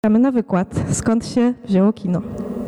Czekamy na wykład. Skąd się wzięło kino?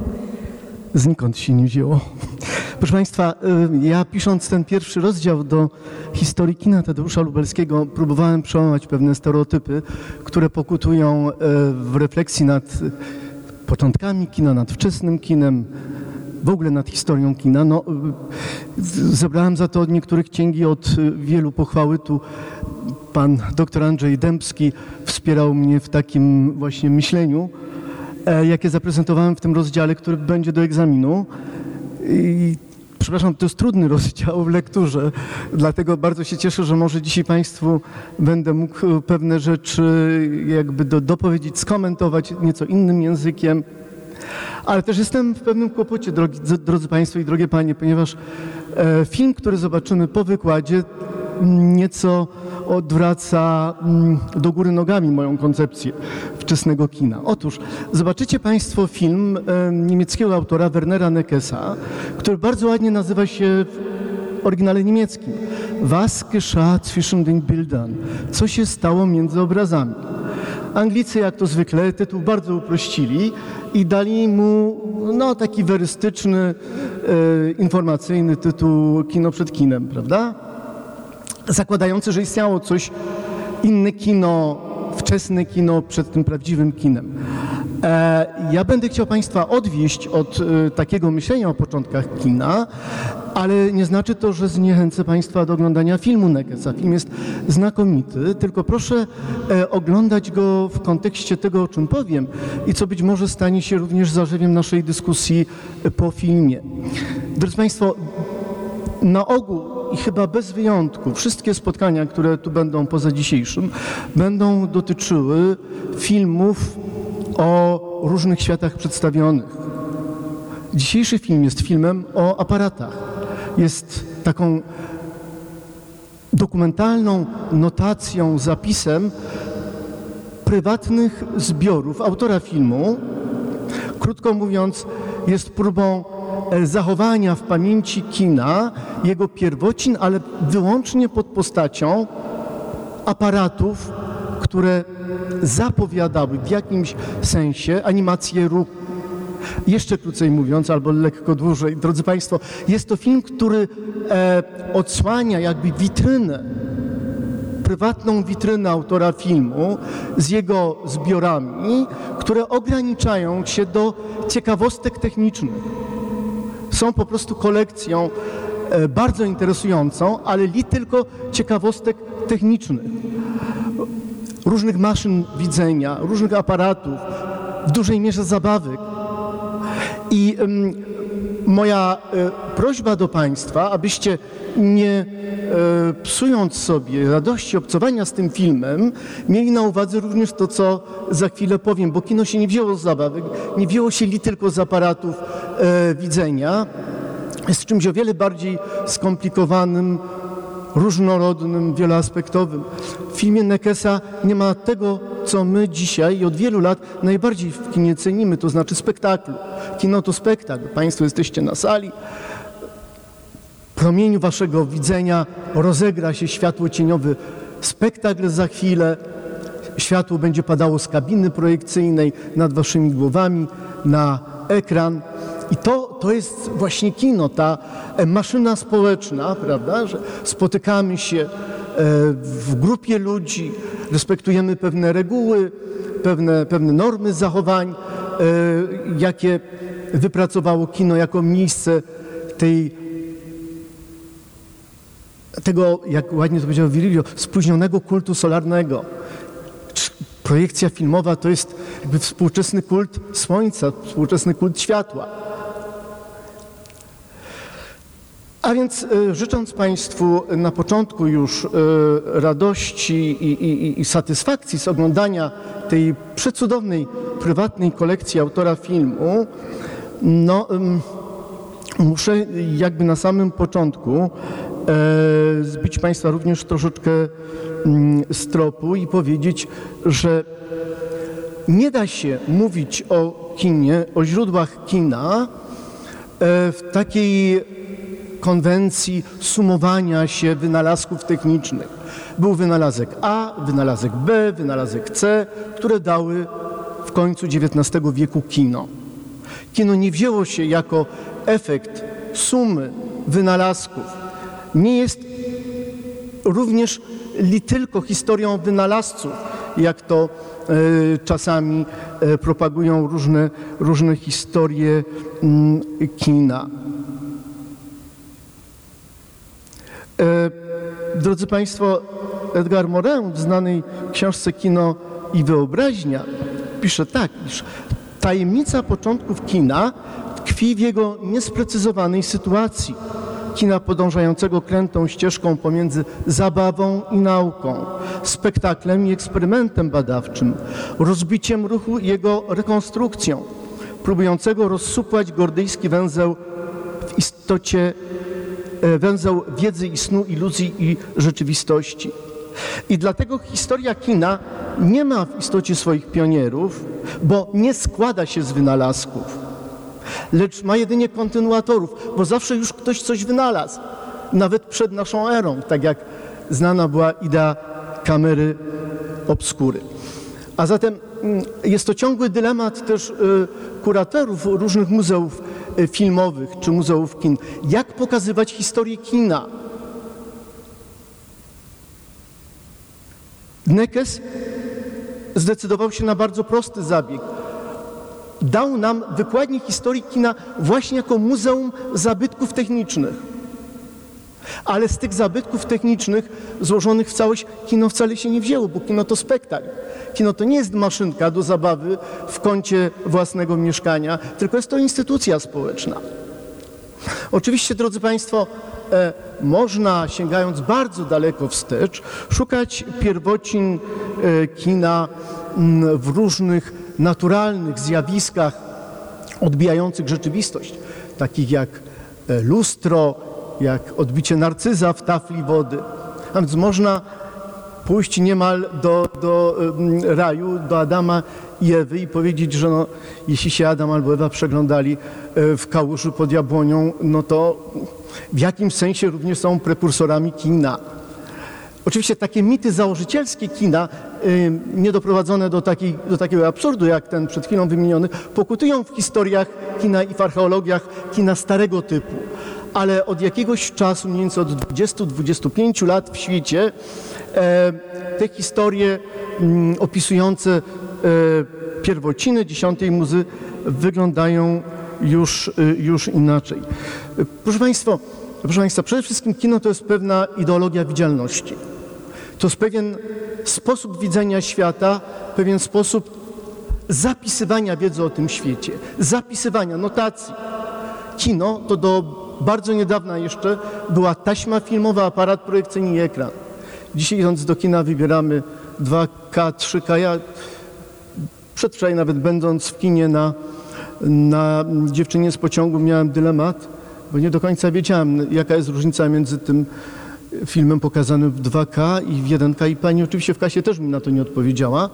Znikąd się nie wzięło. Proszę Państwa, ja pisząc ten pierwszy rozdział do historii kina Tadeusza Lubelskiego próbowałem przełamać pewne stereotypy, które pokutują w refleksji nad początkami kina, nad wczesnym kinem, w ogóle nad historią kina. No, zebrałem za to od niektórych cięgi, od wielu pochwały. Tu pan dr Andrzej Dębski wspierał mnie w takim właśnie myśleniu, jakie zaprezentowałem w tym rozdziale, który będzie do egzaminu. I przepraszam, to jest trudny rozdział w lekturze, dlatego bardzo się cieszę, że może dzisiaj Państwu będę mógł pewne rzeczy jakby dopowiedzieć, skomentować nieco innym językiem. Ale też jestem w pewnym kłopocie, drodzy Państwo i drogie Panie, ponieważ film, który zobaczymy po wykładzie, nieco odwraca do góry nogami moją koncepcję wczesnego kina. Otóż zobaczycie Państwo film niemieckiego autora Wernera Nekesa, który bardzo ładnie nazywa się w oryginale niemieckim Was geschah zwischen den Bildern? Co się stało między obrazami? Anglicy, jak to zwykle, tytuł bardzo uprościli i dali mu taki werystyczny, informacyjny tytuł Kino przed kinem, prawda? Zakładający, że istniało coś, inne kino, wczesne kino przed tym prawdziwym kinem. Ja będę chciał Państwa odwieść od takiego myślenia o początkach kina, ale nie znaczy to, że zniechęcę Państwa do oglądania filmu Nekesa. Film jest znakomity, tylko proszę oglądać go w kontekście tego, o czym powiem i co być może stanie się również zarzewiem naszej dyskusji po filmie. Drodzy Państwo, na ogół i chyba bez wyjątku wszystkie spotkania, które tu będą poza dzisiejszym, będą dotyczyły filmów o różnych światach przedstawionych. Dzisiejszy film jest filmem o aparatach. Jest taką dokumentalną notacją, zapisem prywatnych zbiorów autora filmu. Krótko mówiąc, jest próbą zachowania w pamięci kina jego pierwocin, ale wyłącznie pod postacią aparatów, które zapowiadały w jakimś sensie animację ruchu. Jeszcze krócej mówiąc, albo lekko dłużej, drodzy Państwo, jest to film, który odsłania jakby witrynę, prywatną witrynę autora filmu z jego zbiorami, które ograniczają się do ciekawostek technicznych. Są po prostu kolekcją bardzo interesującą, ale tylko ciekawostek technicznych. Różnych maszyn widzenia, różnych aparatów, w dużej mierze zabawek. I moja prośba do Państwa, abyście nie psując sobie radości obcowania z tym filmem, mieli na uwadze również to, co za chwilę powiem, bo kino się nie wzięło z zabawek, nie wzięło się tylko z aparatów widzenia, jest czymś o wiele bardziej skomplikowanym, różnorodnym, wieloaspektowym. W filmie Nekesa nie ma tego, co my dzisiaj i od wielu lat najbardziej w kinie cenimy, to znaczy spektaklu. Kino to spektakl. Państwo jesteście na sali. W promieniu waszego widzenia rozegra się światło-cieniowy spektakl za chwilę. Światło będzie padało z kabiny projekcyjnej nad waszymi głowami na ekran. I to jest właśnie kino, ta maszyna społeczna, prawda, że spotykamy się w grupie ludzi, respektujemy pewne reguły, pewne normy zachowań, jakie wypracowało kino jako miejsce tego, jak ładnie to powiedział Virilio, spóźnionego kultu solarnego. Projekcja filmowa to jest jakby współczesny kult słońca, współczesny kult światła. A więc życząc Państwu na początku już radości i satysfakcji z oglądania tej przecudownej, prywatnej kolekcji autora filmu, muszę jakby na samym początku zbić Państwa również troszeczkę z tropu i powiedzieć, że nie da się mówić o kinie, o źródłach kina w takiej konwencji sumowania się wynalazków technicznych. Był wynalazek A, wynalazek B, wynalazek C, które dały w końcu XIX wieku kino. Kino nie wzięło się jako efekt sumy wynalazków. Nie jest również tylko historią wynalazców, jak to czasami propagują różne historie kina. Drodzy Państwo, Edgar Morin w znanej książce Kino i wyobraźnia pisze tak, iż tajemnica początków kina tkwi w jego niesprecyzowanej sytuacji. Kina podążającego krętą ścieżką pomiędzy zabawą i nauką, spektaklem i eksperymentem badawczym, rozbiciem ruchu i jego rekonstrukcją, próbującego rozsupłać gordyjski węzeł w istocie węzeł wiedzy i snu, iluzji i rzeczywistości. I dlatego historia kina nie ma w istocie swoich pionierów, bo nie składa się z wynalazków, lecz ma jedynie kontynuatorów, bo zawsze już ktoś coś wynalazł, nawet przed naszą erą, tak jak znana była idea kamery obskury. A zatem jest to ciągły dylemat też kuratorów różnych muzeów filmowych czy muzeów kin. Jak pokazywać historię kina? Nekes zdecydował się na bardzo prosty zabieg. Dał nam wykładnię historii kina właśnie jako muzeum zabytków technicznych. Ale z tych zabytków technicznych złożonych w całość kino wcale się nie wzięło, bo kino to spektakl. Kino to nie jest maszynka do zabawy w kącie własnego mieszkania, tylko jest to instytucja społeczna. Oczywiście, drodzy Państwo, można, sięgając bardzo daleko wstecz, szukać pierwocin kina w różnych naturalnych zjawiskach odbijających rzeczywistość, takich jak lustro, jak odbicie narcyza w tafli wody. A więc można pójść niemal do raju, do Adama i Ewy i powiedzieć, że no, jeśli się Adam albo Ewa przeglądali w kałuży pod jabłonią, no to w jakimś sensie również są prekursorami kina. Oczywiście takie mity założycielskie kina, niedoprowadzone do takiego absurdu, jak ten przed chwilą wymieniony, pokutują w historiach kina i w archeologiach kina starego typu. Ale od jakiegoś czasu, mniej więcej od 20-25 lat w świecie, te historie opisujące pierwociny dziesiątej muzy wyglądają już inaczej. Proszę Państwa, przede wszystkim kino to jest pewna ideologia widzialności. To jest pewien sposób widzenia świata, pewien sposób zapisywania wiedzy o tym świecie, zapisywania, notacji. Kino to do bardzo niedawna jeszcze była taśma filmowa, aparat projekcyjny i ekran. Dzisiaj idąc do kina wybieramy 2K, 3K. Ja przedwczoraj nawet będąc w kinie na Dziewczynie z pociągu miałem dylemat, bo nie do końca wiedziałem, jaka jest różnica między tym filmem pokazanym w 2K i w 1K i pani oczywiście w kasie też mi na to nie odpowiedziała.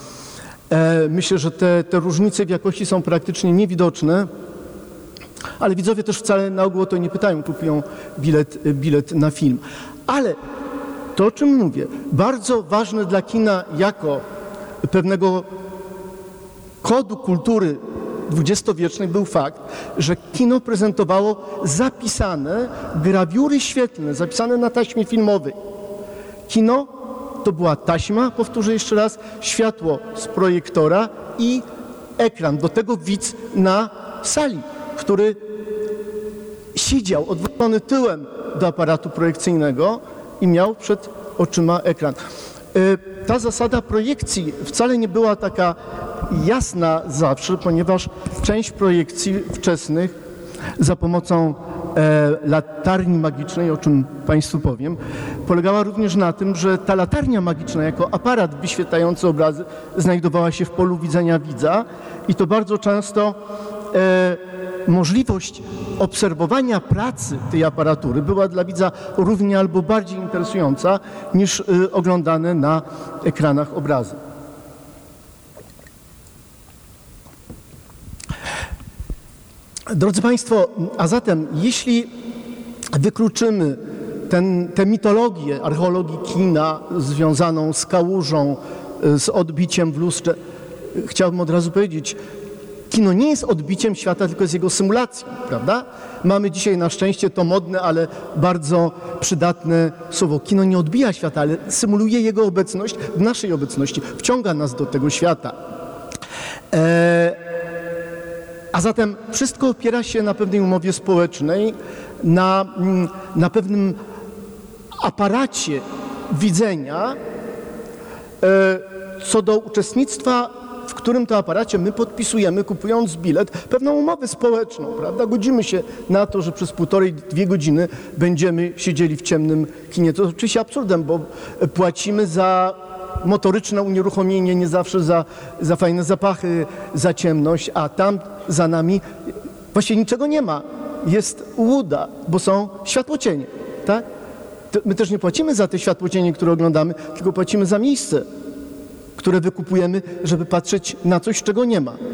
Myślę, że te różnice w jakości są praktycznie niewidoczne, ale widzowie też wcale na ogół o to nie pytają, kupują bilet na film. Ale to, o czym mówię, bardzo ważne dla kina jako pewnego kodu kultury dwudziestowiecznej był fakt, że kino prezentowało zapisane grawiury świetlne, zapisane na taśmie filmowej. Kino to była taśma, powtórzę jeszcze raz, światło z projektora i ekran. Do tego widz na sali, który siedział odwrócony tyłem do aparatu projekcyjnego i miał przed oczyma ekran. Ta zasada projekcji wcale nie była taka jasna zawsze, ponieważ część projekcji wczesnych za pomocą latarni magicznej, o czym Państwu powiem, polegała również na tym, że ta latarnia magiczna jako aparat wyświetlający obrazy znajdowała się w polu widzenia widza i to bardzo często możliwość obserwowania pracy tej aparatury była dla widza równie albo bardziej interesująca niż oglądane na ekranach obrazy. Drodzy Państwo, a zatem jeśli wykluczymy tę mitologię archeologii kina związaną z kałużą, z odbiciem w lustrze, chciałbym od razu powiedzieć, kino nie jest odbiciem świata, tylko jest jego symulacją, prawda? Mamy dzisiaj na szczęście to modne, ale bardzo przydatne słowo. Kino nie odbija świata, ale symuluje jego obecność w naszej obecności, wciąga nas do tego świata. A zatem wszystko opiera się na pewnej umowie społecznej, na pewnym aparacie widzenia, co do uczestnictwa, w którym to aparacie my podpisujemy, kupując bilet, pewną umowę społeczną, prawda? Godzimy się na to, że przez 1,5–2 godziny będziemy siedzieli w ciemnym kinie. To oczywiście absurdem, bo płacimy za motoryczne unieruchomienie, nie zawsze za fajne zapachy, za ciemność, a tam za nami właściwie niczego nie ma. Jest łuda, bo są światłocienie, tak? My też nie płacimy za te światłocienie, które oglądamy, tylko płacimy za miejsce, które wykupujemy, żeby patrzeć na coś, czego nie ma.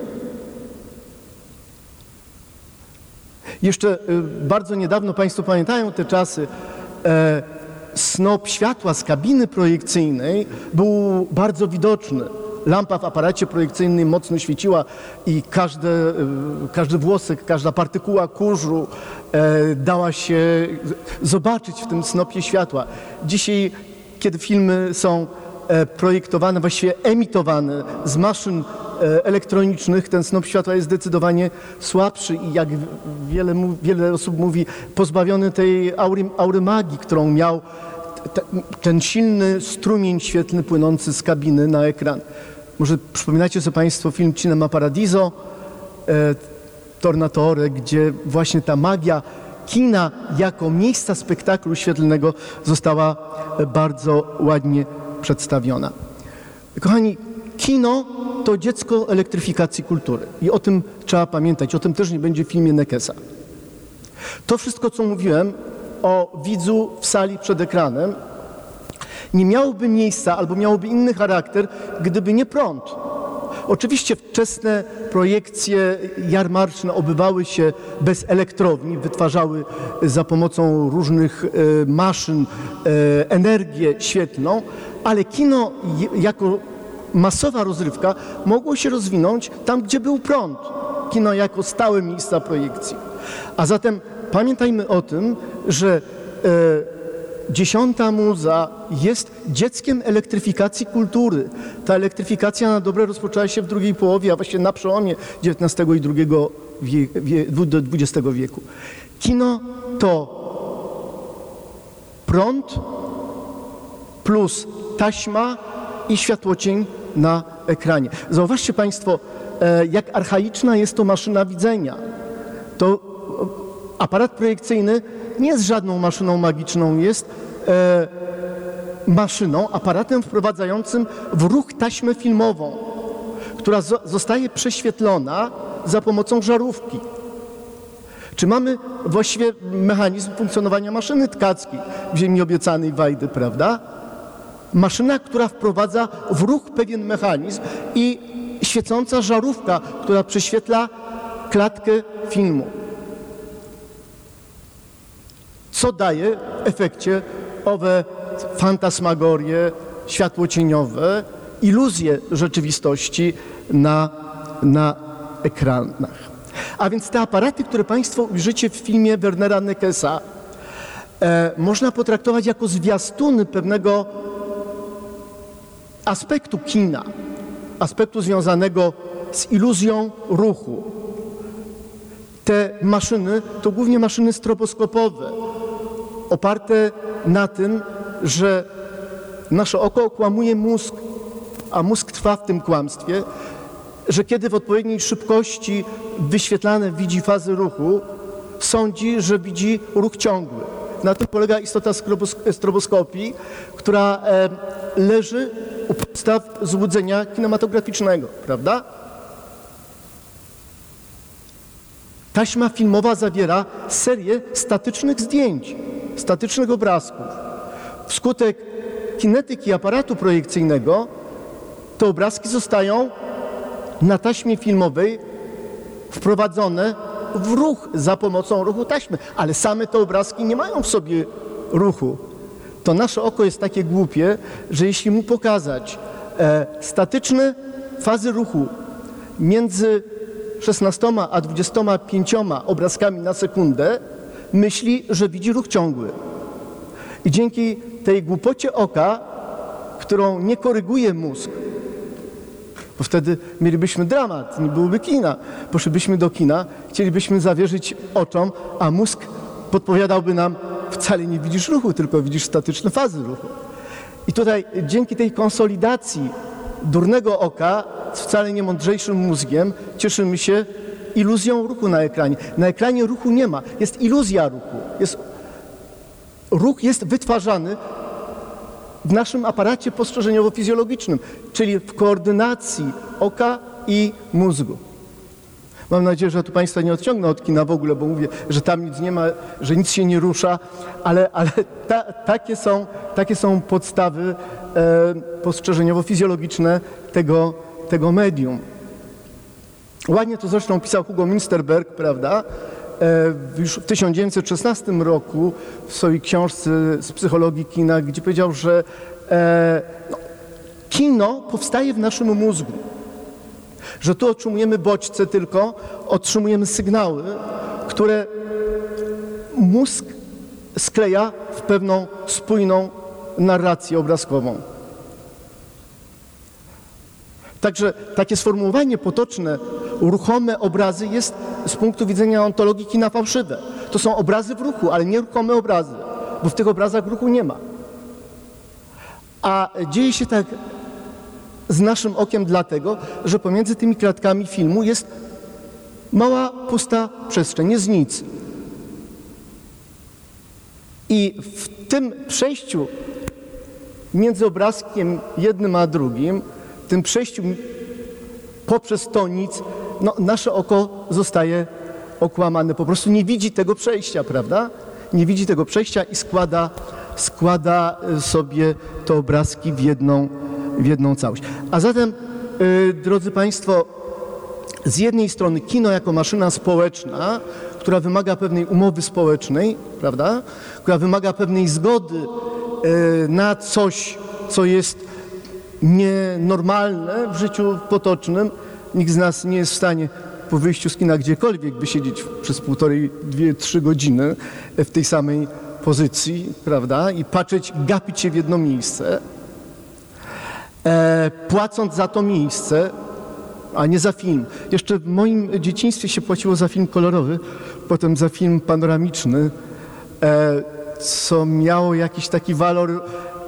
Jeszcze bardzo niedawno, Państwo pamiętają te czasy, snop światła z kabiny projekcyjnej był bardzo widoczny. Lampa w aparacie projekcyjnym mocno świeciła i każdy włosek, każda partykuła kurzu dała się zobaczyć w tym snopie światła. Dzisiaj, kiedy filmy są projektowane, właściwie emitowane z maszyn elektronicznych, ten snop światła jest zdecydowanie słabszy i jak wiele osób mówi, pozbawiony tej aury magii, którą miał ten silny strumień świetlny płynący z kabiny na ekran. Może przypominacie sobie Państwo film Cinema Paradiso, Tornatore, gdzie właśnie ta magia kina jako miejsca spektaklu świetlnego została bardzo ładnie przedstawiona. Kochani, kino to dziecko elektryfikacji kultury i o tym trzeba pamiętać. O tym też nie będzie w filmie Nekesa. To wszystko, co mówiłem o widzu w sali przed ekranem, nie miałoby miejsca albo miałoby inny charakter, gdyby nie prąd. Oczywiście wczesne projekcje jarmarczne odbywały się bez elektrowni, wytwarzały za pomocą różnych maszyn energię świetlną, ale kino jako masowa rozrywka mogło się rozwinąć tam, gdzie był prąd. Kino jako stałe miejsca projekcji. A zatem pamiętajmy o tym, że 10. muza jest dzieckiem elektryfikacji kultury. Ta elektryfikacja na dobre rozpoczęła się w drugiej połowie, a właściwie na przełomie XIX i XX wieku. Kino to prąd plus taśma i światłocień na ekranie. Zauważcie Państwo, jak archaiczna jest to maszyna widzenia. To aparat projekcyjny nie jest żadną maszyną magiczną, jest maszyną, aparatem wprowadzającym w ruch taśmę filmową, która zostaje prześwietlona za pomocą żarówki. Czy mamy właściwie mechanizm funkcjonowania maszyny tkackiej w ziemi obiecanej Wajdy, prawda? Maszyna, która wprowadza w ruch pewien mechanizm i świecąca żarówka, która prześwietla klatkę filmu. Co daje w efekcie owe fantasmagorie światłocieniowe, iluzje rzeczywistości na ekranach. A więc te aparaty, które Państwo ujrzycie w filmie Wernera Nekesa, można potraktować jako zwiastuny pewnego aspektu kina, aspektu związanego z iluzją ruchu. Te maszyny to głównie maszyny stroboskopowe, oparte na tym, że nasze oko okłamuje mózg, a mózg trwa w tym kłamstwie, że kiedy w odpowiedniej szybkości wyświetlane widzi fazy ruchu, sądzi, że widzi ruch ciągły. Na tym polega istota stroboskopii, która leży u podstaw złudzenia kinematograficznego, prawda? Taśma filmowa zawiera serię statycznych zdjęć, statycznych obrazków. Wskutek kinetyki aparatu projekcyjnego te obrazki zostają na taśmie filmowej wprowadzone w ruch za pomocą ruchu taśmy, ale same te obrazki nie mają w sobie ruchu. To nasze oko jest takie głupie, że jeśli mu pokazać statyczny fazy ruchu między 16 a 25 obrazkami na sekundę, myśli, że widzi ruch ciągły. I dzięki tej głupocie oka, którą nie koryguje mózg, bo wtedy mielibyśmy dramat, nie byłoby kina. Poszlibyśmy do kina, chcielibyśmy zawierzyć oczom, a mózg podpowiadałby nam, wcale nie widzisz ruchu, tylko widzisz statyczne fazy ruchu. I tutaj dzięki tej konsolidacji durnego oka z wcale nie mądrzejszym mózgiem cieszymy się iluzją ruchu na ekranie. Na ekranie ruchu nie ma, jest iluzja ruchu. Ruch jest wytwarzany w naszym aparacie postrzeżeniowo-fizjologicznym, czyli w koordynacji oka i mózgu. Mam nadzieję, że tu Państwa nie odciągnę od kina w ogóle, bo mówię, że tam nic nie ma, że nic się nie rusza, ale takie są podstawy postrzeżeniowo-fizjologiczne tego medium. Ładnie to zresztą pisał Hugo Münsterberg, prawda? Już w 1916 roku w swojej książce z psychologii kina, gdzie powiedział, że kino powstaje w naszym mózgu, że tu otrzymujemy bodźce tylko, otrzymujemy sygnały, które mózg skleja w pewną spójną narrację obrazkową. Także takie sformułowanie potoczne, ruchome obrazy jest z punktu widzenia ontologii kina fałszywe. To są obrazy w ruchu, ale nie ruchome obrazy, bo w tych obrazach ruchu nie ma. A dzieje się tak z naszym okiem dlatego, że pomiędzy tymi klatkami filmu jest mała, pusta przestrzeń, jest nic. I w tym przejściu między obrazkiem jednym a drugim, w tym przejściu poprzez to nic, nasze oko zostaje okłamane. Po prostu nie widzi tego przejścia, prawda? Nie widzi tego przejścia i składa sobie te obrazki w jedną całość. A zatem, drodzy Państwo, z jednej strony kino jako maszyna społeczna, która wymaga pewnej umowy społecznej, prawda? Która wymaga pewnej zgody na coś, co jest nienormalne w życiu potocznym. Nikt z nas nie jest w stanie po wyjściu z kina gdziekolwiek wysiedzieć przez 1,5, 2, 3 godziny w tej samej pozycji, prawda? I patrzeć, gapić się w jedno miejsce, płacąc za to miejsce, a nie za film. Jeszcze w moim dzieciństwie się płaciło za film kolorowy, potem za film panoramiczny, co miało jakiś taki walor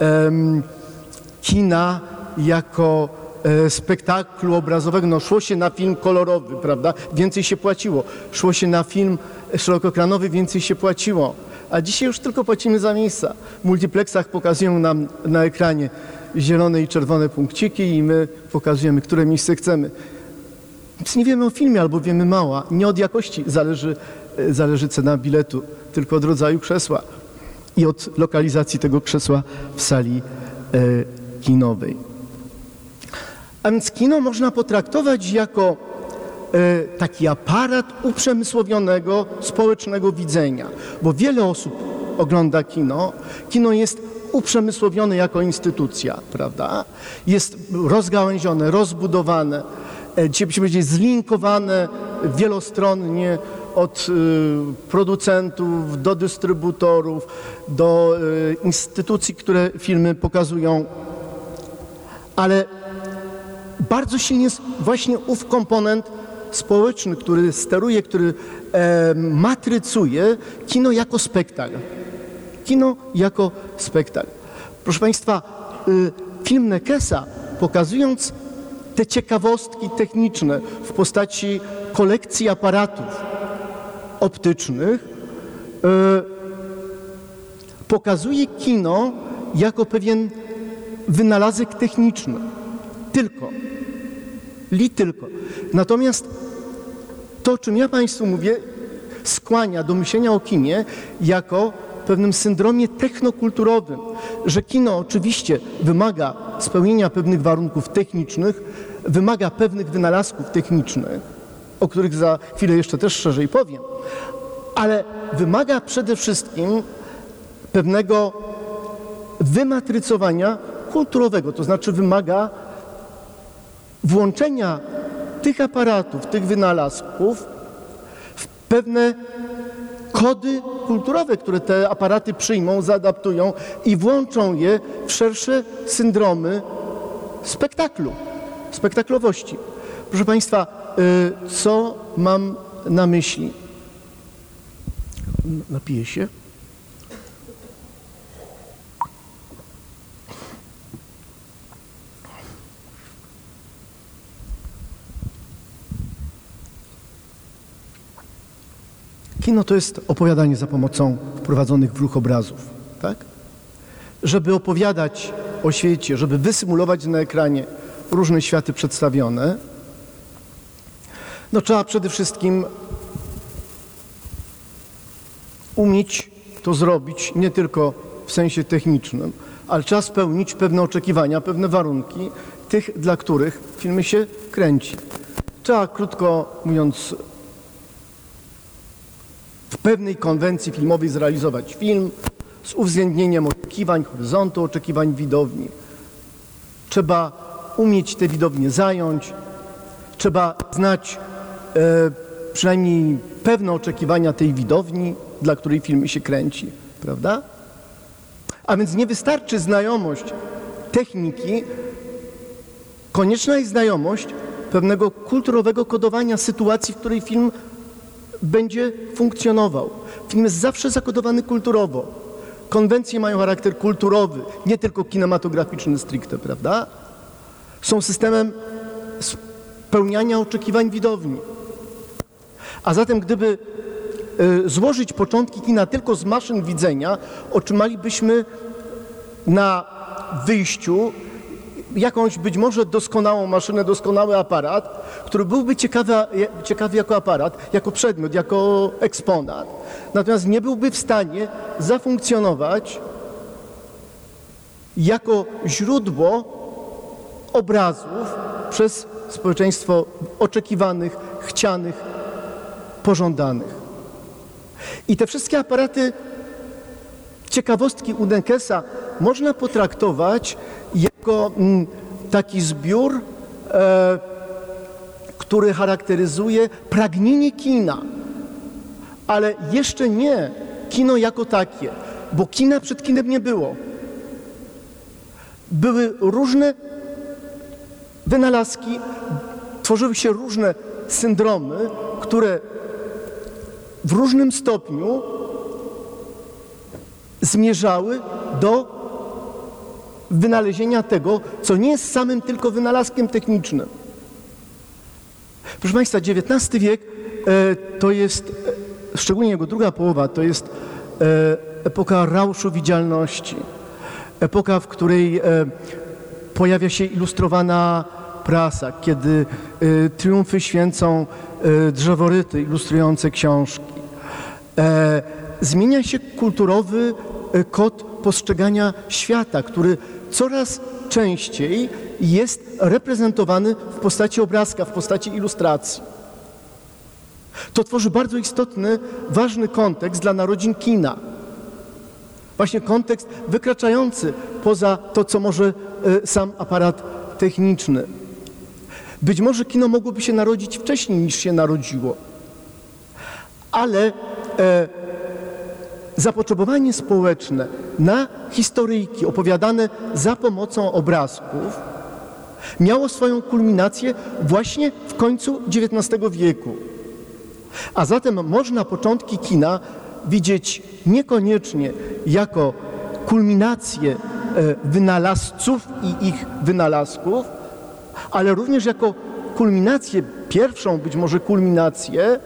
kina jako spektaklu obrazowego. Szło się na film kolorowy, prawda? Więcej się płaciło. Szło się na film szerokoekranowy, więcej się płaciło. A dzisiaj już tylko płacimy za miejsca. W multiplexach pokazują nam na ekranie zielone i czerwone punkciki i my pokazujemy, które miejsce chcemy. Więc nie wiemy o filmie albo wiemy mało. Nie od jakości zależy cena biletu, tylko od rodzaju krzesła i od lokalizacji tego krzesła w sali kinowej. A więc kino można potraktować jako taki aparat uprzemysłowionego, społecznego widzenia, bo wiele osób ogląda kino. Kino jest uprzemysłowione jako instytucja, prawda? Jest rozgałęzione, rozbudowane, dzisiaj byśmy powiedzieli zlinkowane wielostronnie od producentów do dystrybutorów, do instytucji, które filmy pokazują, ale bardzo silnie jest właśnie ów komponent społeczny, który steruje, który matrycuje kino jako spektakl. Kino jako spektakl. Proszę Państwa, film Nekesa, pokazując te ciekawostki techniczne w postaci kolekcji aparatów optycznych, pokazuje kino jako pewien wynalazek techniczny. Tylko. Natomiast to, o czym ja Państwu mówię, skłania do myślenia o kinie jako pewnym syndromie technokulturowym, że kino oczywiście wymaga spełnienia pewnych warunków technicznych, wymaga pewnych wynalazków technicznych, o których za chwilę jeszcze też szerzej powiem, ale wymaga przede wszystkim pewnego wymatrycowania kulturowego, to znaczy wymaga włączenia tych aparatów, tych wynalazków w pewne kody kulturowe, które te aparaty przyjmą, zaadaptują i włączą je w szersze syndromy spektaklu, spektaklowości. Proszę Państwa, co mam na myśli? Napiję się. Kino to jest opowiadanie za pomocą wprowadzonych w ruch obrazów, tak? Żeby opowiadać o świecie, żeby wysymulować na ekranie różne światy przedstawione, no trzeba przede wszystkim umieć to zrobić nie tylko w sensie technicznym, ale trzeba spełnić pewne oczekiwania, pewne warunki tych, dla których filmy się kręci. Trzeba, krótko mówiąc, w pewnej konwencji filmowej zrealizować film z uwzględnieniem oczekiwań horyzontu, oczekiwań widowni. Trzeba umieć te widownie zająć, trzeba znać przynajmniej pewne oczekiwania tej widowni, dla której filmy się kręci, prawda? A więc nie wystarczy znajomość techniki, konieczna jest znajomość pewnego kulturowego kodowania sytuacji, w której film będzie funkcjonował. Film jest zawsze zakodowany kulturowo. Konwencje mają charakter kulturowy, nie tylko kinematograficzny stricte, prawda? Są systemem spełniania oczekiwań widowni. A zatem gdyby złożyć początki kina tylko z maszyn widzenia, otrzymalibyśmy na wyjściu jakąś być może doskonałą maszynę, doskonały aparat, który byłby ciekawy jako aparat, jako przedmiot, jako eksponat, natomiast nie byłby w stanie zafunkcjonować jako źródło obrazów przez społeczeństwo oczekiwanych, chcianych, pożądanych. I te wszystkie aparaty, ciekawostki Udenkesa można potraktować jako taki zbiór, który charakteryzuje pragnienie kina, ale jeszcze nie kino jako takie, bo kina przed kinem nie było. Były różne wynalazki, tworzyły się różne syndromy, które w różnym stopniu zmierzały do wynalezienia tego, co nie jest samym tylko wynalazkiem technicznym. Proszę Państwa, XIX wiek to jest, szczególnie jego druga połowa, to jest epoka rauszu widzialności. Epoka, w której pojawia się ilustrowana prasa, kiedy triumfy święcą drzeworyty ilustrujące książki. Zmienia się kulturowy kod postrzegania świata, który coraz częściej jest reprezentowany w postaci obrazka, w postaci ilustracji. To tworzy bardzo istotny, ważny kontekst dla narodzin kina. Właśnie kontekst wykraczający poza to, co może sam aparat techniczny. Być może kino mogłoby się narodzić wcześniej, niż się narodziło, ale zapotrzebowanie społeczne na historyjki opowiadane za pomocą obrazków miało swoją kulminację właśnie w końcu XIX wieku. A zatem można początki kina widzieć niekoniecznie jako kulminację wynalazców i ich wynalazków, ale również jako kulminację, pierwszą być może kulminację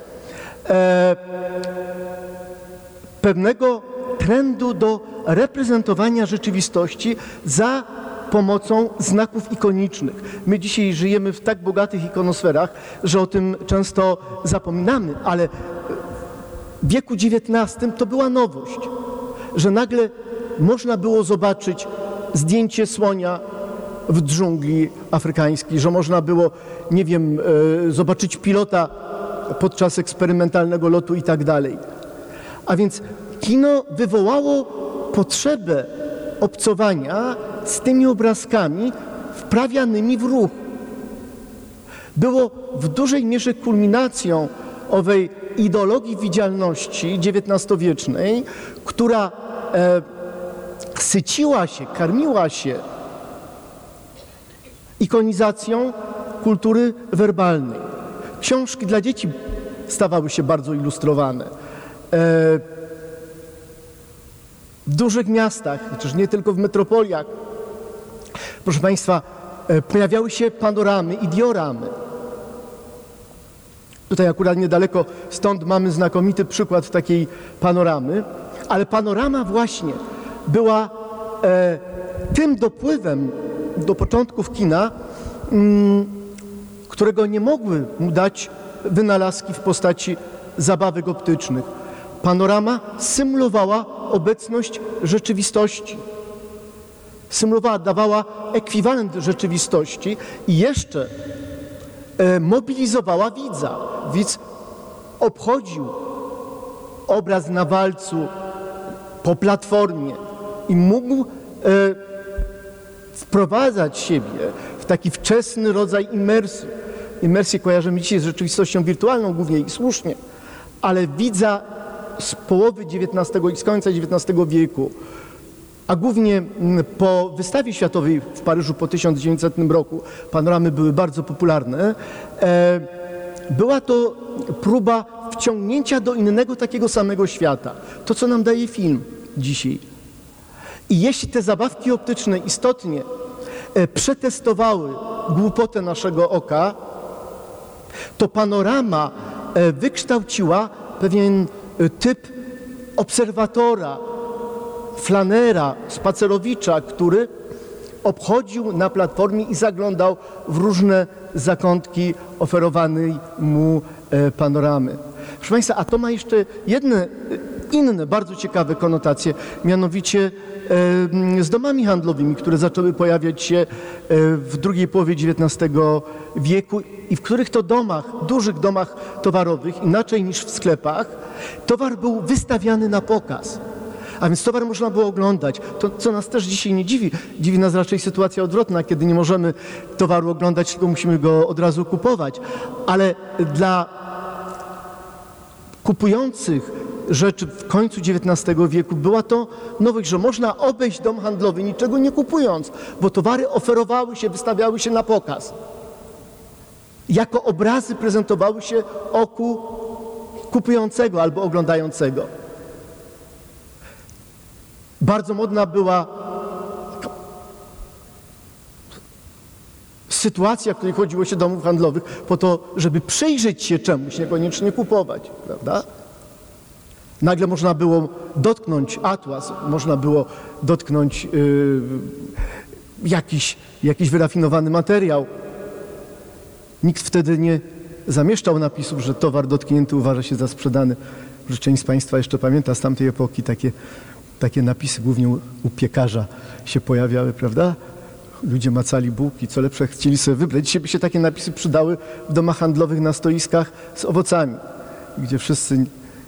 pewnego trendu do reprezentowania rzeczywistości za pomocą znaków ikonicznych. My dzisiaj żyjemy w tak bogatych ikonosferach, że o tym często zapominamy, ale w wieku XIX to była nowość, że nagle można było zobaczyć zdjęcie słonia w dżungli afrykańskiej, że można było, nie wiem, zobaczyć pilota podczas eksperymentalnego lotu i tak dalej. A więc kino wywołało potrzebę obcowania z tymi obrazkami wprawianymi w ruch. było w dużej mierze kulminacją owej ideologii widzialności XIX-wiecznej, która syciła się, karmiła się ikonizacją kultury werbalnej. Książki dla dzieci stawały się bardzo ilustrowane. W dużych miastach, chociaż nie tylko w metropoliach, proszę Państwa, pojawiały się panoramy i dioramy. Tutaj akurat niedaleko stąd mamy znakomity przykład takiej panoramy, ale panorama właśnie była tym dopływem do początków kina, którego nie mogły mu dać wynalazki w postaci zabawek optycznych. Panorama symulowała obecność rzeczywistości. Symulowała, dawała ekwiwalent rzeczywistości i jeszcze mobilizowała widza. Widz obchodził obraz na walcu po platformie i mógł wprowadzać siebie w taki wczesny rodzaj imersji. Imersję kojarzymy dzisiaj z rzeczywistością wirtualną głównie i słusznie, ale widza z połowy XIX i z końca XIX wieku, a głównie po wystawie światowej w Paryżu po 1900 roku, panoramy były bardzo popularne, była to próba wciągnięcia do innego takiego samego świata. To, co nam daje film dzisiaj. I jeśli te zabawki optyczne istotnie przetestowały głupotę naszego oka, to panorama wykształciła pewien typ obserwatora, flanera, spacerowicza, który obchodził na platformie i zaglądał w różne zakątki oferowanej mu panoramy. Proszę Państwa, a to ma jeszcze jedne inne, bardzo ciekawe konotacje, mianowicie z domami handlowymi, które zaczęły pojawiać się w drugiej połowie XIX wieku i w których to domach, dużych domach towarowych, inaczej niż w sklepach, towar był wystawiany na pokaz. A więc towar można było oglądać. To, co nas też dzisiaj nie dziwi, dziwi nas raczej sytuacja odwrotna, kiedy nie możemy towaru oglądać, tylko musimy go od razu kupować. Ale dla kupujących rzeczy w końcu XIX wieku była to nowość, że można obejść dom handlowy niczego nie kupując, bo towary oferowały się, wystawiały się na pokaz. Jako obrazy prezentowały się oku kupującego albo oglądającego. Bardzo modna była sytuacja, w której chodziło się do domów handlowych po to, żeby przyjrzeć się czemuś, niekoniecznie kupować, prawda? Nagle można było dotknąć atlas, można było dotknąć jakiś wyrafinowany materiał. Nikt wtedy nie zamieszczał napisów, że towar dotknięty uważa się za sprzedany. Że część z Państwa jeszcze pamięta z tamtej epoki takie napisy, głównie u piekarza się pojawiały, prawda? Ludzie macali bułki, co lepsze chcieli sobie wybrać. Dzisiaj by się takie napisy przydały w domach handlowych na stoiskach z owocami, gdzie wszyscy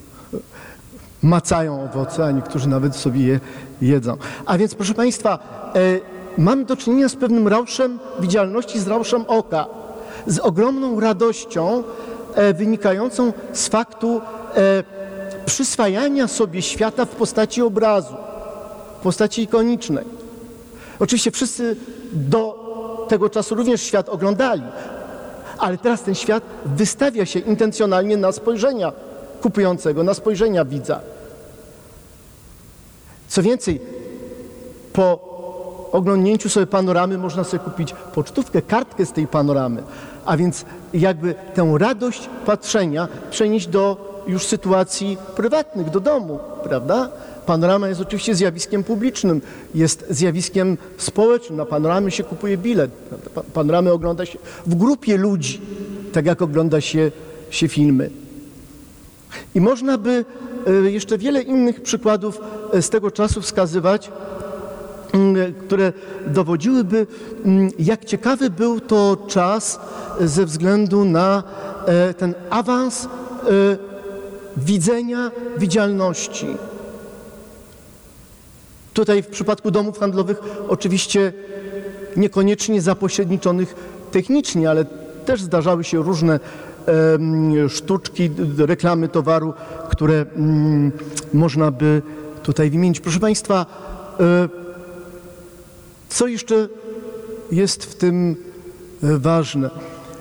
macają owoce, a niektórzy nawet sobie je jedzą. A więc, proszę Państwa, mamy do czynienia z pewnym rauszem widzialności, z rauszem oka, z ogromną radością wynikającą z faktu przyswajania sobie świata w postaci obrazu, w postaci ikonicznej. Oczywiście wszyscy do tego czasu również świat oglądali, ale teraz ten świat wystawia się intencjonalnie na spojrzenia kupującego, na spojrzenia widza. Co więcej, po oglądnięciu sobie panoramy można sobie kupić pocztówkę, kartkę z tej panoramy, a więc jakby tę radość patrzenia przenieść do już sytuacji prywatnych, do domu, prawda? Panorama jest oczywiście zjawiskiem publicznym, jest zjawiskiem społecznym. Na panoramy się kupuje bilet. Panoramy ogląda się w grupie ludzi, tak jak ogląda się filmy. I można by jeszcze wiele innych przykładów z tego czasu wskazywać, które dowodziłyby, jak ciekawy był to czas ze względu na ten awans widzenia, widzialności. Tutaj w przypadku domów handlowych oczywiście niekoniecznie zapośredniczonych technicznie, ale też zdarzały się różne sztuczki, reklamy towaru, które można by tutaj wymienić. Proszę Państwa, co jeszcze jest w tym ważne?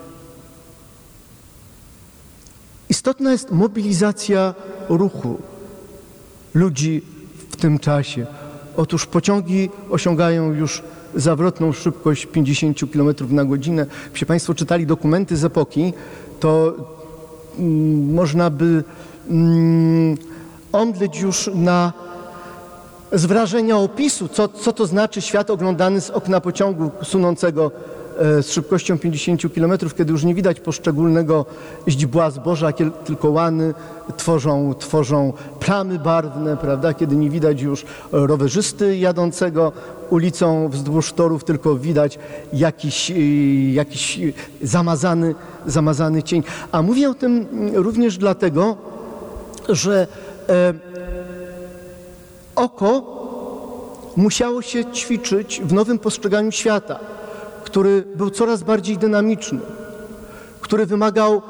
Istotna jest mobilizacja ruchu ludzi w tym czasie. Otóż pociągi osiągają już zawrotną szybkość 50 km na godzinę. Jeśli Państwo czytali dokumenty z epoki, to można by omdleć już z wrażenia opisu, co to znaczy świat oglądany z okna pociągu sunącego z szybkością 50 km, kiedy już nie widać poszczególnego źdźbła zboża, tylko łany tworzą plamy barwne, prawda? Kiedy nie widać już rowerzysty jadącego ulicą wzdłuż torów, tylko widać jakiś zamazany cień. A mówię o tym również dlatego, że oko musiało się ćwiczyć w nowym postrzeganiu świata, który był coraz bardziej dynamiczny, który wymagał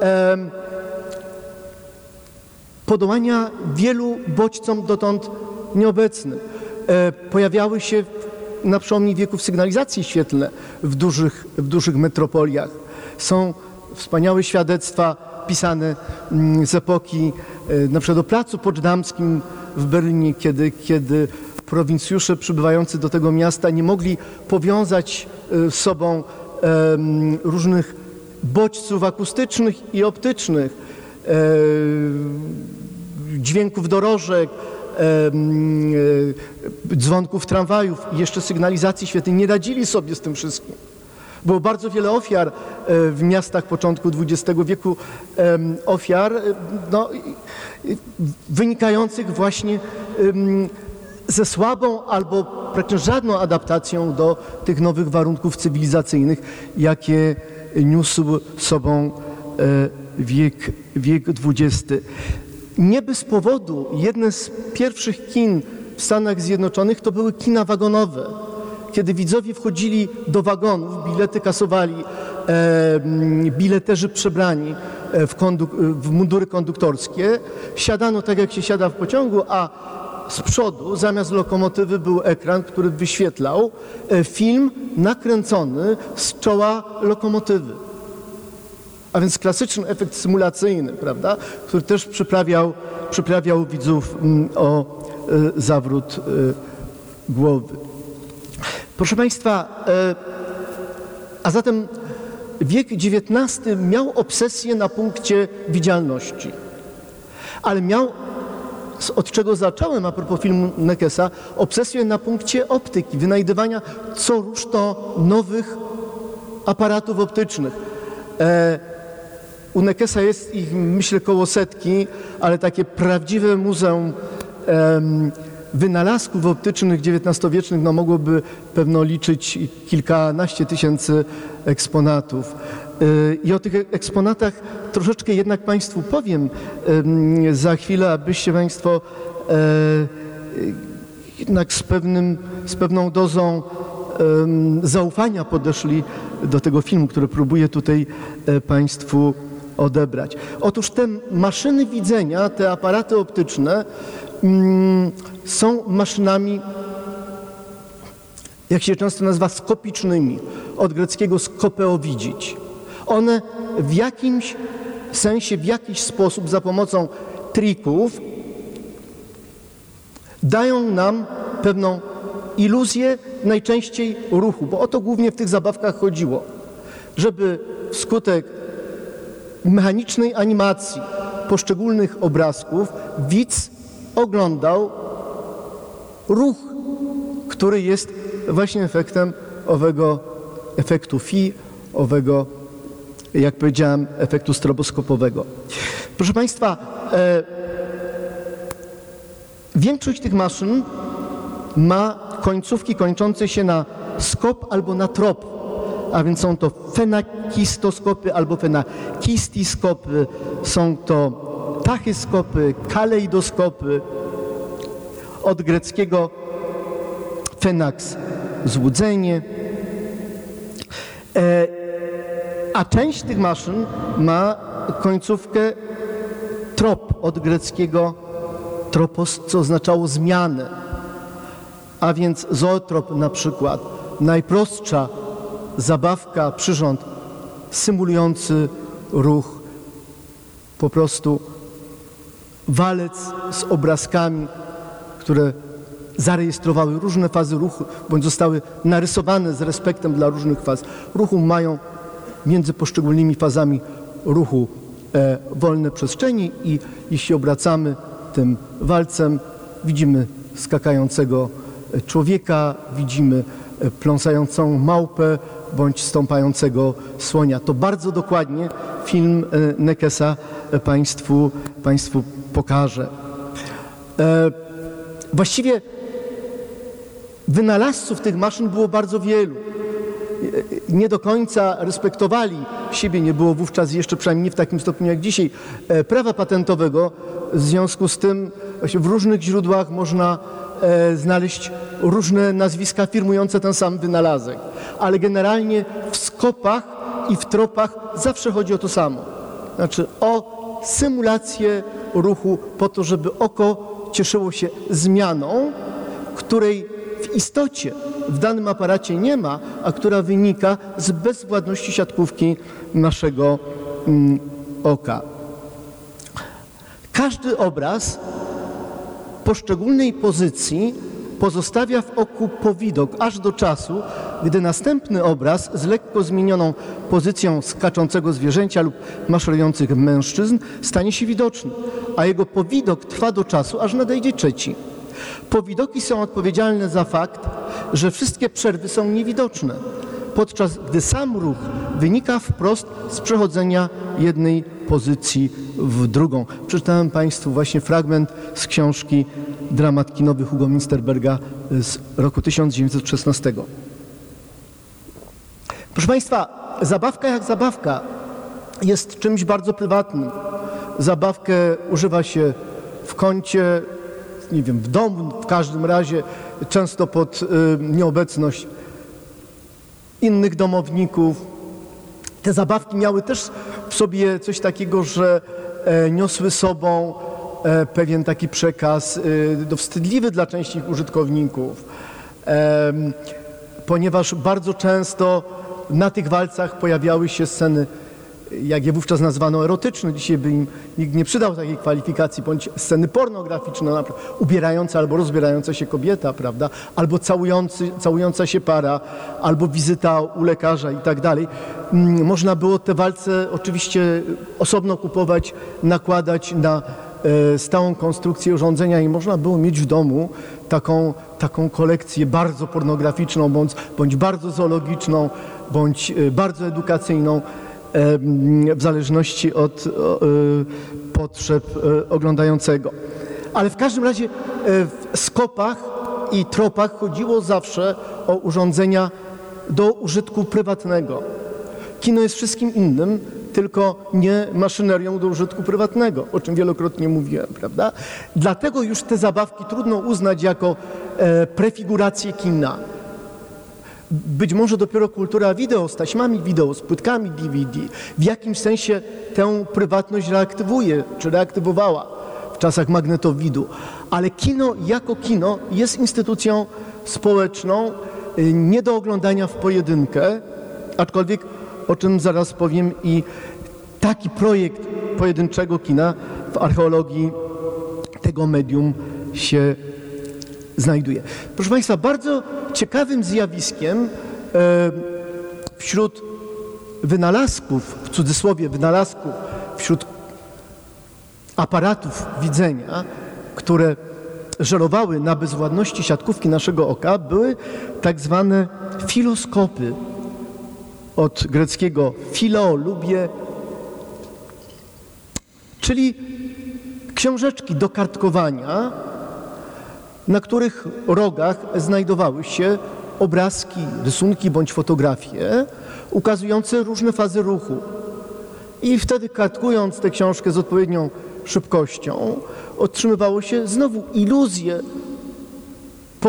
podołania wielu bodźcom dotąd nieobecnym. Pojawiały się na przełomie wieków sygnalizacje świetlne w dużych metropoliach. Są wspaniałe świadectwa pisane z epoki, na przykład o Placu Poczdamskim w Berlinie, kiedy prowincjusze przybywający do tego miasta nie mogli powiązać z sobą różnych bodźców akustycznych i optycznych, dźwięków dorożek, dzwonków tramwajów i jeszcze sygnalizacji świetlnej. Nie radzili sobie z tym wszystkim. Było bardzo wiele ofiar w miastach początku XX wieku, ofiar wynikających właśnie ze słabą albo praktycznie żadną adaptacją do tych nowych warunków cywilizacyjnych, jakie niósł sobą wiek XX. Nie bez powodu jedne z pierwszych kin w Stanach Zjednoczonych to były kina wagonowe. Kiedy widzowie wchodzili do wagonów, bilety kasowali bileterzy przebrani w mundury konduktorskie, siadano tak, jak się siada w pociągu, a z przodu zamiast lokomotywy był ekran, który wyświetlał film nakręcony z czoła lokomotywy. A więc klasyczny efekt symulacyjny, prawda, który też przyprawiał widzów o zawrót głowy. Proszę Państwa, a zatem wiek XIX miał obsesję na punkcie widzialności, ale miał, od czego zacząłem a propos filmu Nekesa, obsesję na punkcie optyki, wynajdywania co rusz to nowych aparatów optycznych. U Nekesa jest ich, myślę, koło setki, ale takie prawdziwe muzeum wynalazków optycznych XIX-wiecznych mogłoby pewno liczyć kilkanaście tysięcy eksponatów. I o tych eksponatach troszeczkę jednak Państwu powiem za chwilę, abyście Państwo jednak z pewną dozą zaufania podeszli do tego filmu, który próbuję tutaj Państwu odebrać. Otóż te maszyny widzenia, te aparaty optyczne są maszynami, jak się często nazywa, skopicznymi, od greckiego skopeo widzieć. One w jakimś sensie, w jakiś sposób za pomocą trików dają nam pewną iluzję, najczęściej ruchu, bo o to głównie w tych zabawkach chodziło, żeby wskutek mechanicznej animacji poszczególnych obrazków widz oglądał ruch, który jest właśnie efektem owego efektu Phi, owego, jak powiedziałem, efektu stroboskopowego. Proszę Państwa, większość tych maszyn ma końcówki kończące się na skop albo na trop, a więc są to fenakistoskopy albo fenakistiskopy, są to tachyskopy, kaleidoskopy, od greckiego fenax, złudzenie. A część tych maszyn ma końcówkę trop, od greckiego tropos, co oznaczało zmianę. A więc zootrop na przykład, najprostsza zabawka, przyrząd symulujący ruch, po prostu walec z obrazkami, które zarejestrowały różne fazy ruchu, bądź zostały narysowane z respektem dla różnych faz ruchu, mają między poszczególnymi fazami ruchu wolne przestrzenie i jeśli obracamy tym walcem, widzimy skakającego człowieka, widzimy pląsającą małpę bądź stąpającego słonia. To bardzo dokładnie film Nekesa Państwu pokaże. Właściwie wynalazców tych maszyn było bardzo wielu. Nie do końca respektowali siebie, nie było wówczas jeszcze, przynajmniej nie w takim stopniu jak dzisiaj, prawa patentowego. W związku z tym w różnych źródłach można znaleźć różne nazwiska firmujące ten sam wynalazek. Ale generalnie w skopach i w tropach zawsze chodzi o to samo. Znaczy o symulację ruchu po to, żeby oko cieszyło się zmianą, której w istocie w danym aparacie nie ma, a która wynika z bezwładności siatkówki naszego oka. Każdy obraz poszczególnej pozycji pozostawia w oku powidok aż do czasu, gdy następny obraz z lekko zmienioną pozycją skaczącego zwierzęcia lub maszerujących mężczyzn stanie się widoczny, a jego powidok trwa do czasu, aż nadejdzie trzeci. Powidoki są odpowiedzialne za fakt, że wszystkie przerwy są niewidoczne, podczas gdy sam ruch wynika wprost z przechodzenia jednej pozycji w drugą. Przeczytałem Państwu właśnie fragment z książki Dramat kinowy Hugo Münsterberga z roku 1916. Proszę Państwa, zabawka jak zabawka jest czymś bardzo prywatnym. Zabawkę używa się w kącie, nie wiem, w domu, w każdym razie, często pod nieobecność innych domowników. Te zabawki miały też w sobie coś takiego, że niosły sobą pewien taki przekaz wstydliwy dla części ich użytkowników, ponieważ bardzo często na tych walcach pojawiały się sceny, jak je wówczas nazwano, erotyczne. Dzisiaj by im nikt nie przydał takiej kwalifikacji, bądź sceny pornograficzne, na przykład ubierająca albo rozbierająca się kobieta, prawda, albo całująca się para, albo wizyta u lekarza i tak dalej. Można było te walce oczywiście osobno kupować, nakładać na stałą konstrukcję urządzenia i można było mieć w domu taką kolekcję bardzo pornograficzną, bądź bardzo zoologiczną, bądź bardzo edukacyjną, w zależności od potrzeb oglądającego. Ale w każdym razie w skopach i tropach chodziło zawsze o urządzenia do użytku prywatnego. Kino jest wszystkim innym, tylko nie maszynerią do użytku prywatnego, o czym wielokrotnie mówiłem, prawda? Dlatego już te zabawki trudno uznać jako prefigurację kina. Być może dopiero kultura wideo z taśmami wideo, z płytkami DVD w jakimś sensie tę prywatność reaktywuje, czy reaktywowała w czasach magnetowidu. Ale kino jako kino jest instytucją społeczną, nie do oglądania w pojedynkę, aczkolwiek, o czym zaraz powiem, i taki projekt pojedynczego kina w archeologii tego medium się znajduje. Proszę Państwa, bardzo ciekawym zjawiskiem wśród wynalazków, w cudzysłowie wynalazków, wśród aparatów widzenia, które żerowały na bezwładności siatkówki naszego oka, były tak zwane filoskopy. Od greckiego philo, lubię, czyli książeczki do kartkowania, na których rogach znajdowały się obrazki, rysunki bądź fotografie ukazujące różne fazy ruchu. I wtedy, kartkując tę książkę z odpowiednią szybkością, otrzymywało się znowu iluzję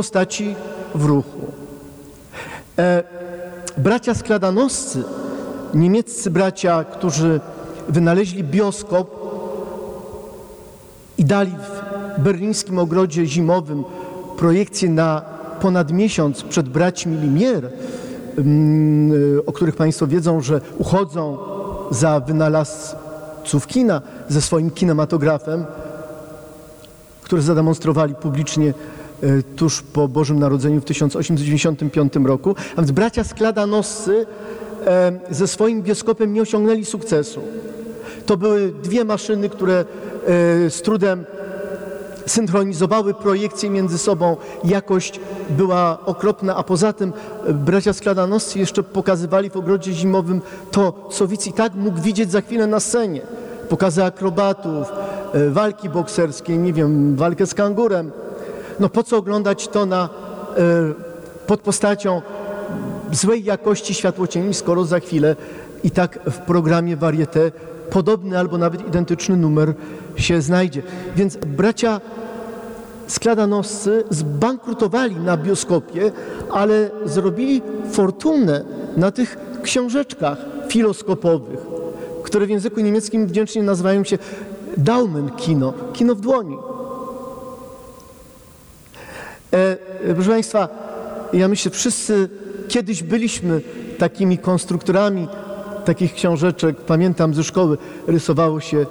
postaci w ruchu. Bracia skladanoscy niemieccy bracia, którzy wynaleźli bioskop i dali w berlińskim ogrodzie zimowym projekcję na ponad miesiąc przed braćmi Lumière, o których Państwo wiedzą, że uchodzą za wynalazców kina ze swoim kinematografem, który zademonstrowali publicznie tuż po Bożym Narodzeniu w 1895 roku. A więc bracia Skladanoscy ze swoim bioskopem nie osiągnęli sukcesu. To były dwie maszyny, które z trudem synchronizowały projekcje między sobą. Jakość była okropna, a poza tym bracia Skladanoscy jeszcze pokazywali w ogrodzie zimowym to, co widz i tak mógł widzieć za chwilę na scenie. Pokazy akrobatów, walki bokserskie, nie wiem, walkę z kangurem. No po co oglądać to pod postacią złej jakości światłocieni, skoro za chwilę i tak w programie Varieté podobny albo nawet identyczny numer się znajdzie. Więc bracia Skladanoscy zbankrutowali na bioskopie, ale zrobili fortunę na tych książeczkach filoskopowych, które w języku niemieckim wdzięcznie nazywają się Daumenkino, kino w dłoni. Proszę Państwa, ja myślę, wszyscy kiedyś byliśmy takimi konstruktorami takich książeczek. Pamiętam ze szkoły rysowało się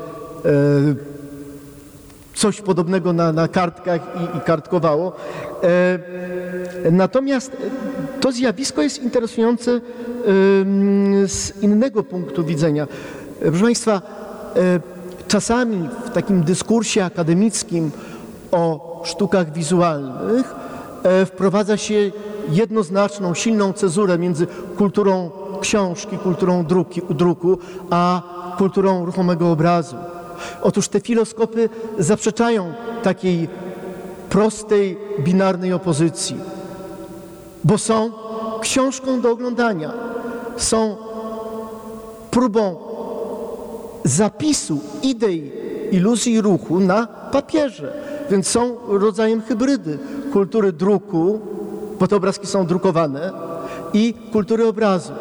coś podobnego na kartkach i kartkowało. Natomiast to zjawisko jest interesujące z innego punktu widzenia. Proszę Państwa, czasami w takim dyskursie akademickim o sztukach wizualnych wprowadza się jednoznaczną, silną cezurę między kulturą książki, kulturą druku, a kulturą ruchomego obrazu. Otóż te filoskopy zaprzeczają takiej prostej, binarnej opozycji, bo są książką do oglądania, są próbą zapisu idei, iluzji ruchu na papierze, więc są rodzajem hybrydy kultury druku, bo te obrazki są drukowane, i kultury obrazu.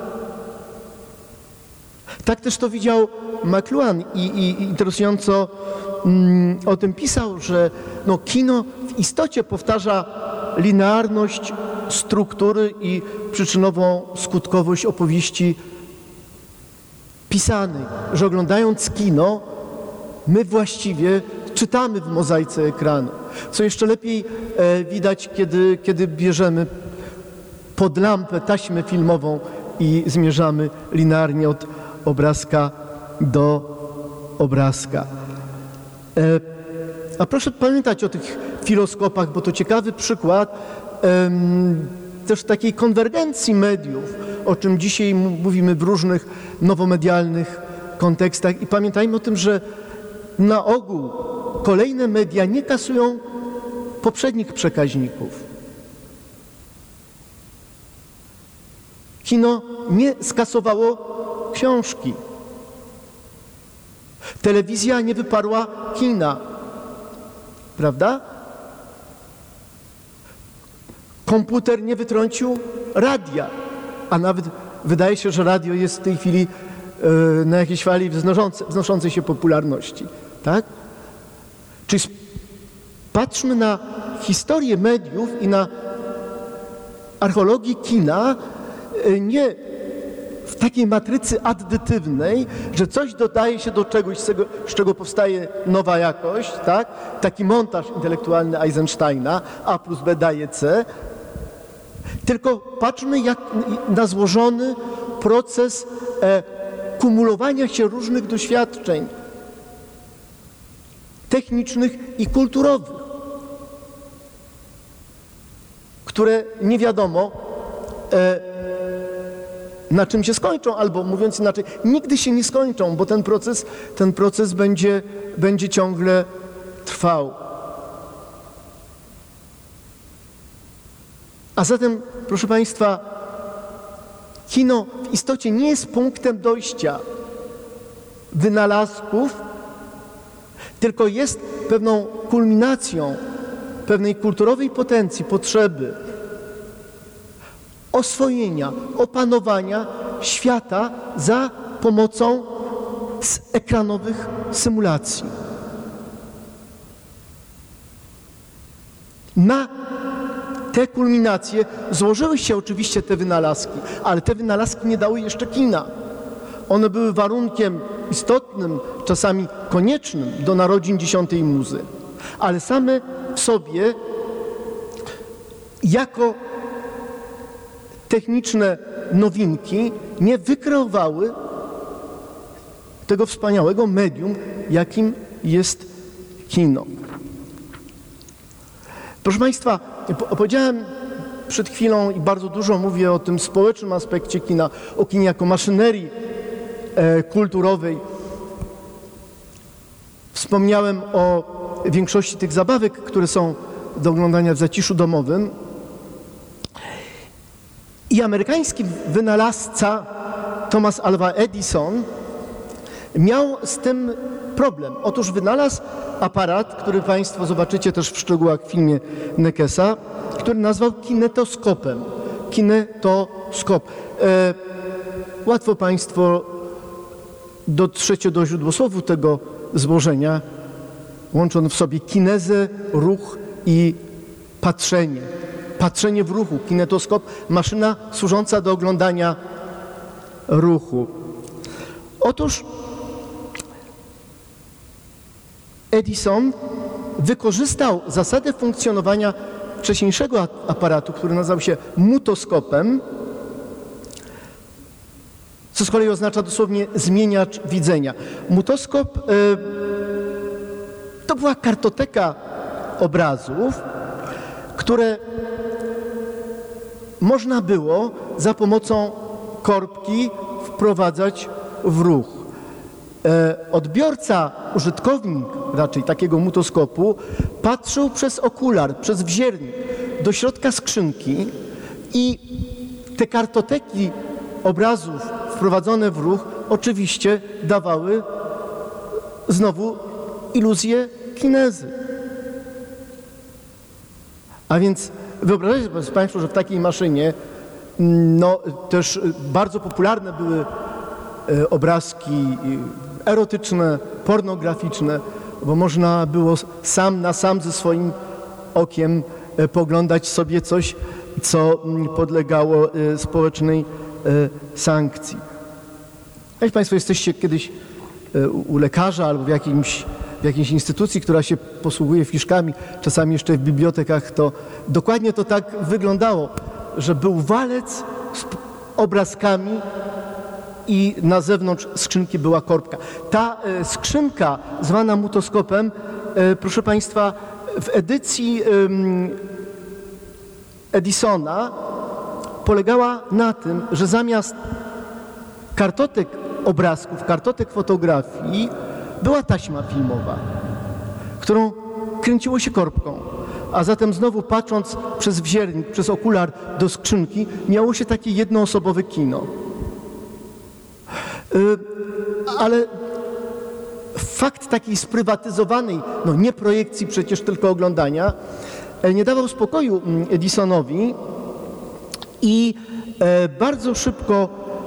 Tak też to widział McLuhan i interesująco o tym pisał, że kino w istocie powtarza linearność struktury i przyczynową skutkowość opowieści pisanej, że oglądając kino my właściwie czytamy w mozaice ekranu. Co jeszcze lepiej widać, kiedy bierzemy pod lampę taśmę filmową i zmierzamy linearnie od obrazka do obrazka. A proszę pamiętać o tych filoskopach, bo to ciekawy przykład też takiej konwergencji mediów, o czym dzisiaj mówimy w różnych nowomedialnych kontekstach. I pamiętajmy o tym, że na ogół kolejne media nie kasują poprzednich przekaźników. Kino nie skasowało książki. Telewizja nie wyparła kina. Prawda? Komputer nie wytrącił radia. A nawet wydaje się, że radio jest w tej chwili na jakiejś fali wznoszącej się popularności. Tak? Czyli patrzmy na historię mediów i na archeologię kina nie w takiej matrycy addytywnej, że coś dodaje się do czegoś, z czego powstaje nowa jakość, tak? Taki montaż intelektualny Eisensteina, A plus B daje C, tylko patrzmy jak na złożony proces kumulowania się różnych doświadczeń technicznych i kulturowych, które nie wiadomo na czym się skończą, albo mówiąc inaczej, nigdy się nie skończą, bo ten proces będzie ciągle trwał. A zatem, proszę Państwa, kino w istocie nie jest punktem dojścia wynalazków, tylko jest pewną kulminacją pewnej kulturowej potencji, potrzeby oswojenia, opanowania świata za pomocą ekranowych symulacji. Na te kulminacje złożyły się oczywiście te wynalazki, ale te wynalazki nie dały jeszcze kina. One były warunkiem istotnym, czasami koniecznym do narodzin 10. muzy, ale same w sobie jako techniczne nowinki nie wykreowały tego wspaniałego medium, jakim jest kino. Proszę Państwa, powiedziałem przed chwilą i bardzo dużo mówię o tym społecznym aspekcie kina, o kinie jako maszynerii kulturowej. Wspomniałem o większości tych zabawek, które są do oglądania w zaciszu domowym. I amerykański wynalazca Thomas Alva Edison miał z tym problem. Otóż wynalazł aparat, który Państwo zobaczycie też w szczegółach w filmie Nekesa, który nazwał kinetoskopem. Kinetoskop. Łatwo Państwo dotrzecie do źródłosłowu tego złożenia, łącząc w sobie kinezę, ruch i patrzenie. Patrzenie w ruchu. Kinetoskop, maszyna służąca do oglądania ruchu. Otóż Edison wykorzystał zasadę funkcjonowania wcześniejszego aparatu, który nazywał się mutoskopem, co z kolei oznacza dosłownie zmieniacz widzenia. Mutoskop to była kartoteka obrazów, które można było za pomocą korbki wprowadzać w ruch. Odbiorca, użytkownik raczej takiego mutoskopu patrzył przez okular, przez wziernik do środka skrzynki i te kartoteki obrazów wprowadzone w ruch oczywiście dawały znowu iluzję kinezy. A więc wyobraźcie sobie Państwo, że w takiej maszynie też bardzo popularne były obrazki erotyczne, pornograficzne, bo można było sam na sam ze swoim okiem poglądać sobie coś, co podlegało społecznej sankcji. Jak Państwo jesteście kiedyś u lekarza albo w jakiejś instytucji, która się posługuje fiszkami, czasami jeszcze w bibliotekach, to dokładnie to tak wyglądało, że był walec z obrazkami i na zewnątrz skrzynki była korbka. Ta skrzynka zwana mutoskopem, proszę Państwa, w edycji Edisona polegała na tym, że zamiast kartotek obrazków, kartotek fotografii była taśma filmowa, którą kręciło się korbką. A zatem znowu patrząc przez wziernik, przez okular do skrzynki, miało się takie jednoosobowe kino. Ale fakt takiej sprywatyzowanej, nie projekcji przecież, tylko oglądania, nie dawał spokoju Edisonowi i bardzo szybko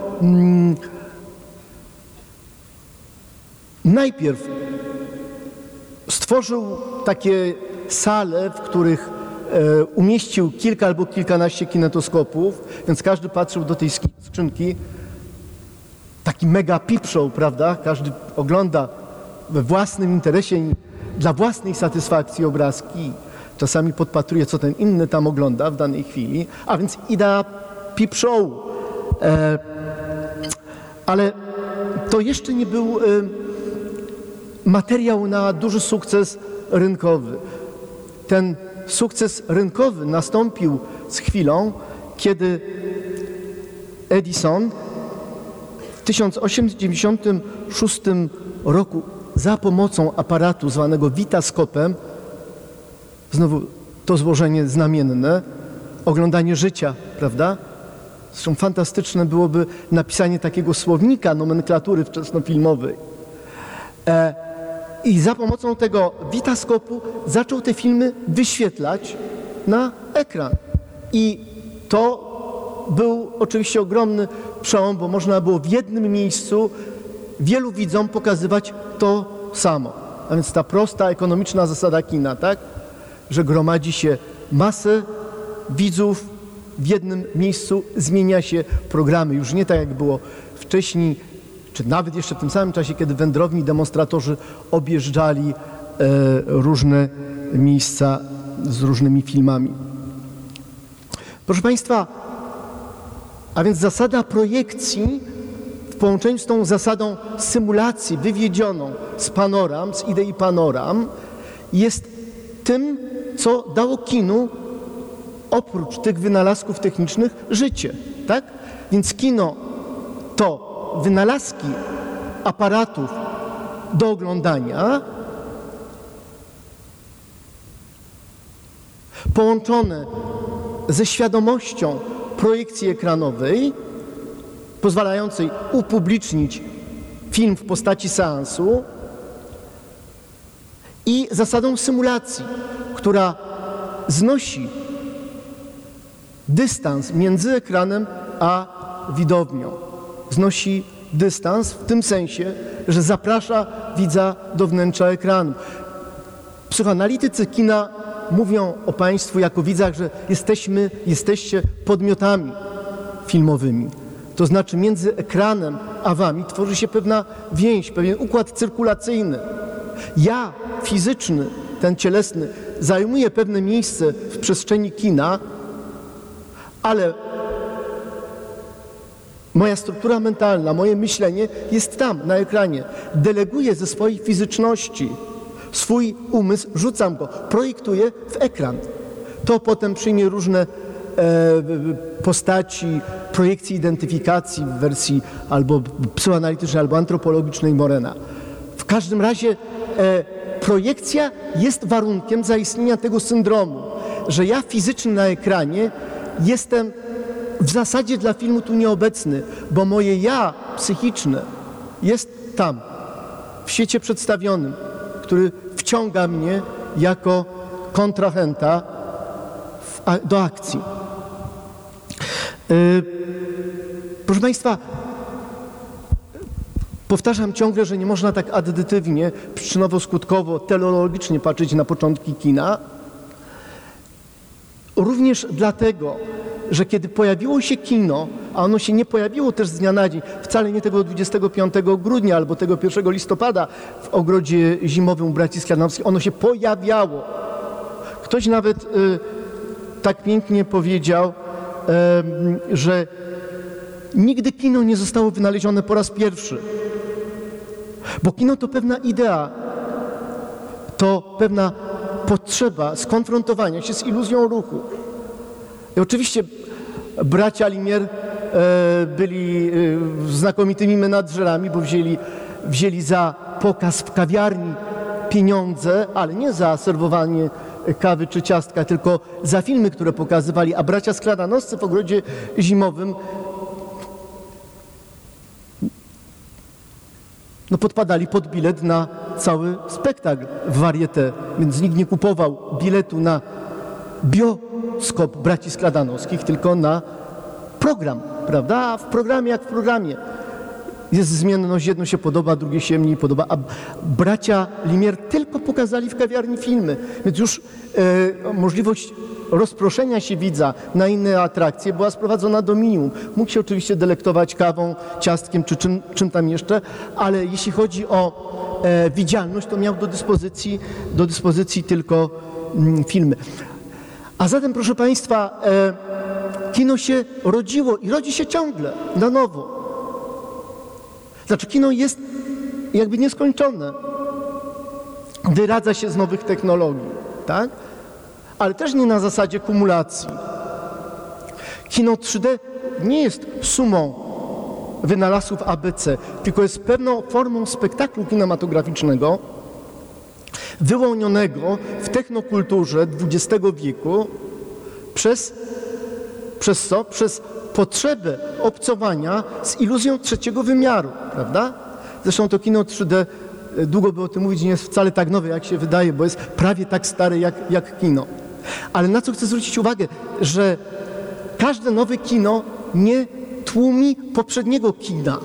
najpierw stworzył takie sale, w których umieścił kilka albo kilkanaście kinetoskopów, więc każdy patrzył do tej skrzynki. Taki mega peep show, prawda? Każdy ogląda we własnym interesie, dla własnej satysfakcji obrazki. Czasami podpatruje, co ten inny tam ogląda w danej chwili, a więc idea peep show. Ale to jeszcze nie był materiał na duży sukces rynkowy. Ten sukces rynkowy nastąpił z chwilą, kiedy Edison w 1896 roku za pomocą aparatu zwanego witaskopem, znowu to złożenie znamienne, oglądanie życia, prawda? Zresztą fantastyczne byłoby napisanie takiego słownika nomenklatury wczesnofilmowej. I za pomocą tego witaskopu zaczął te filmy wyświetlać na ekran. I to był oczywiście ogromny przełom, bo można było w jednym miejscu wielu widzom pokazywać to samo. A więc ta prosta, ekonomiczna zasada kina, tak? Że gromadzi się masę widzów w jednym miejscu, zmienia się programy. Już nie tak, jak było wcześniej, czy nawet jeszcze w tym samym czasie, kiedy wędrowni demonstratorzy objeżdżali różne miejsca z różnymi filmami. Proszę Państwa, a więc zasada projekcji w połączeniu z tą zasadą symulacji wywiedzioną z panoram, z idei panoram, jest tym, co dało kinu oprócz tych wynalazków technicznych życie, tak? Więc kino to wynalazki aparatów do oglądania połączone ze świadomością projekcji ekranowej pozwalającej upublicznić film w postaci seansu i zasadą symulacji, która znosi dystans między ekranem a widownią. Znosi dystans w tym sensie, że zaprasza widza do wnętrza ekranu. Psychoanalitycy kina mówią o Państwu jako widzach, że jesteście podmiotami filmowymi. To znaczy między ekranem a Wami tworzy się pewna więź, pewien układ cyrkulacyjny. Ja, fizyczny, ten cielesny, zajmuję pewne miejsce w przestrzeni kina, ale moja struktura mentalna, moje myślenie jest tam, na ekranie. Deleguję ze swojej fizyczności swój umysł, rzucam go, projektuję w ekran. To potem przyjmie różne postaci projekcji identyfikacji w wersji albo psychoanalitycznej, albo antropologicznej Morena. W każdym razie projekcja jest warunkiem zaistnienia tego syndromu, że ja fizyczny na ekranie jestem w zasadzie dla filmu tu nieobecny, bo moje ja psychiczne jest tam, w świecie przedstawionym, który wciąga mnie jako kontrahenta do akcji. Proszę Państwa, powtarzam ciągle, że nie można tak addytywnie, przyczynowo-skutkowo, teleologicznie patrzeć na początki kina. Również dlatego, że kiedy pojawiło się kino, a ono się nie pojawiło też z dnia na dzień, wcale nie tego 25 grudnia albo tego 1 listopada w ogrodzie zimowym u braci Sklanowskich, ono się pojawiało. Ktoś nawet tak pięknie powiedział, że nigdy kino nie zostało wynalezione po raz pierwszy. Bo kino to pewna idea, to pewna potrzeba skonfrontowania się z iluzją ruchu. I oczywiście bracia Lumière byli znakomitymi menadżerami, bo wzięli za pokaz w kawiarni pieniądze, ale nie za serwowanie kawy czy ciastka, tylko za filmy, które pokazywali, a bracia Skladanowscy w ogrodzie zimowym podpadali pod bilet na cały spektakl w Varieté, więc nikt nie kupował biletu na bioskop braci Skladanowskich, tylko na program, prawda? A w programie jak w programie jest zmienność, jedno się podoba, drugie się mniej podoba, a bracia Lumière tylko pokazali w kawiarni filmy, więc już możliwość rozproszenia się widza na inne atrakcje była sprowadzona do minimum. Mógł się oczywiście delektować kawą, ciastkiem czy czym tam jeszcze, ale jeśli chodzi o widzialność, to miał do dyspozycji tylko filmy. A zatem, proszę Państwa, kino się rodziło i rodzi się ciągle, na nowo. Znaczy, kino jest jakby nieskończone. Wyradza się z nowych technologii, tak? Ale też nie na zasadzie kumulacji. Kino 3D nie jest sumą wynalazków ABC, tylko jest pewną formą spektaklu kinematograficznego wyłonionego w technokulturze XX wieku przez co? Przez potrzebę obcowania z iluzją trzeciego wymiaru, prawda? Zresztą to kino 3D, długo by o tym mówić, nie jest wcale tak nowe, jak się wydaje, bo jest prawie tak stare jak kino. Ale na co chcę zwrócić uwagę, że każde nowe kino nie tłumi poprzedniego kina.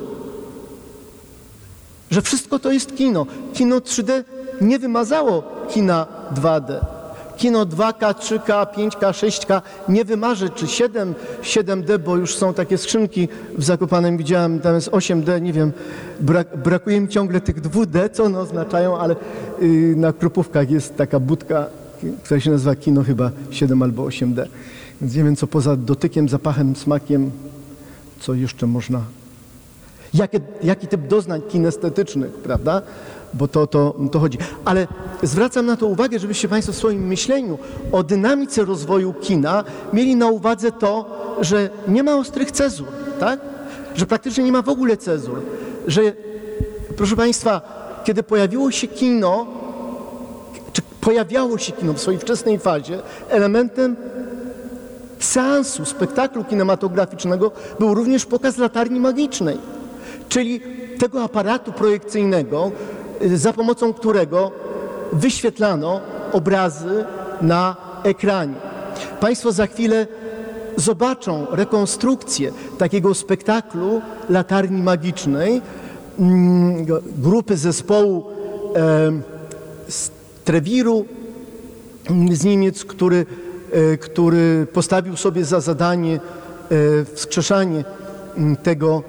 Że wszystko to jest kino. Kino 3D nie wymazało kina 2D. Kino 2K, 3K, 5K, 6K nie wymarzy, czy 7D, bo już są takie skrzynki w Zakopanem, widziałem, tam jest 8D, nie wiem, brakuje mi ciągle tych 2D, co one oznaczają, ale na Krupówkach jest taka budka, która się nazywa kino chyba 7 albo 8D. Więc nie wiem, co poza dotykiem, zapachem, smakiem, co jeszcze można... Jaki typ doznań kinestetycznych, prawda? Bo to chodzi. Ale zwracam na to uwagę, żebyście Państwo w swoim myśleniu o dynamice rozwoju kina mieli na uwadze to, że nie ma ostrych cezur, tak? Że praktycznie nie ma w ogóle cezur. Że, proszę Państwa, kiedy pojawiało się kino w swojej wczesnej fazie, elementem seansu, spektaklu kinematograficznego był również pokaz latarni magicznej, czyli tego aparatu projekcyjnego, za pomocą którego wyświetlano obrazy na ekranie. Państwo za chwilę zobaczą rekonstrukcję takiego spektaklu latarni magicznej grupy zespołu z Trewiru z Niemiec, który postawił sobie za zadanie wskrzeszanie tego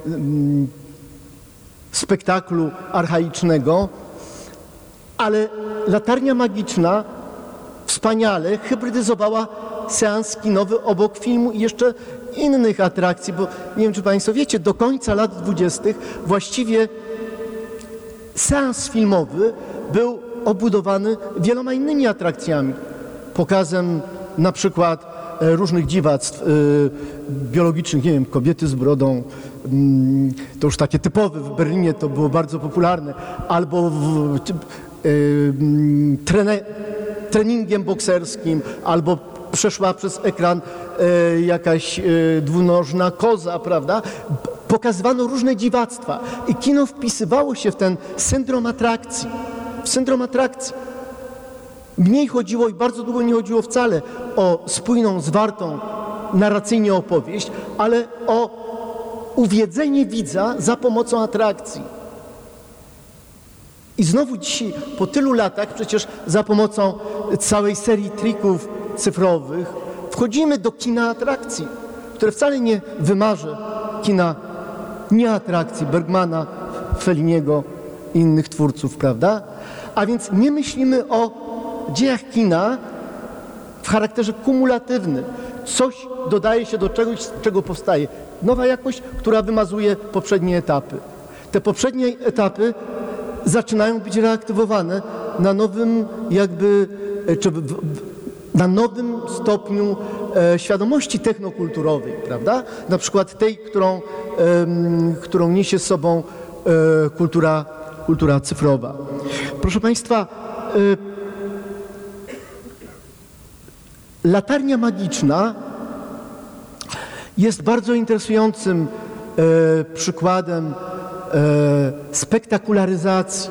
spektaklu archaicznego, ale latarnia magiczna wspaniale hybrydyzowała seans kinowy obok filmu i jeszcze innych atrakcji, bo nie wiem, czy Państwo wiecie, do końca lat 20. właściwie seans filmowy był obudowany wieloma innymi atrakcjami. Pokazem na przykład różnych dziwactw biologicznych, nie wiem, kobiety z brodą, to już takie typowe, w Berlinie to było bardzo popularne, albo treningiem bokserskim, albo przeszła przez ekran jakaś dwunożna koza, prawda? Pokazywano różne dziwactwa i kino wpisywało się w ten syndrom atrakcji. Mniej chodziło i bardzo długo nie chodziło wcale o spójną, zwartą narracyjnie opowieść, ale o uwiedzenie widza za pomocą atrakcji. I znowu dzisiaj, po tylu latach, przecież za pomocą całej serii trików cyfrowych, wchodzimy do kina atrakcji, które wcale nie wymarzy kina nieatrakcji Bergmana, Felliniego i innych twórców, prawda? A więc nie myślimy o dziejach kina w charakterze kumulatywnym. Coś dodaje się do czegoś, z czego powstaje nowa jakość, która wymazuje poprzednie etapy. Te poprzednie etapy zaczynają być reaktywowane na nowym na nowym stopniu świadomości technokulturowej, prawda? Na przykład tej, którą niesie z sobą kultura cyfrowa. Proszę Państwa, latarnia magiczna jest bardzo interesującym przykładem spektakularyzacji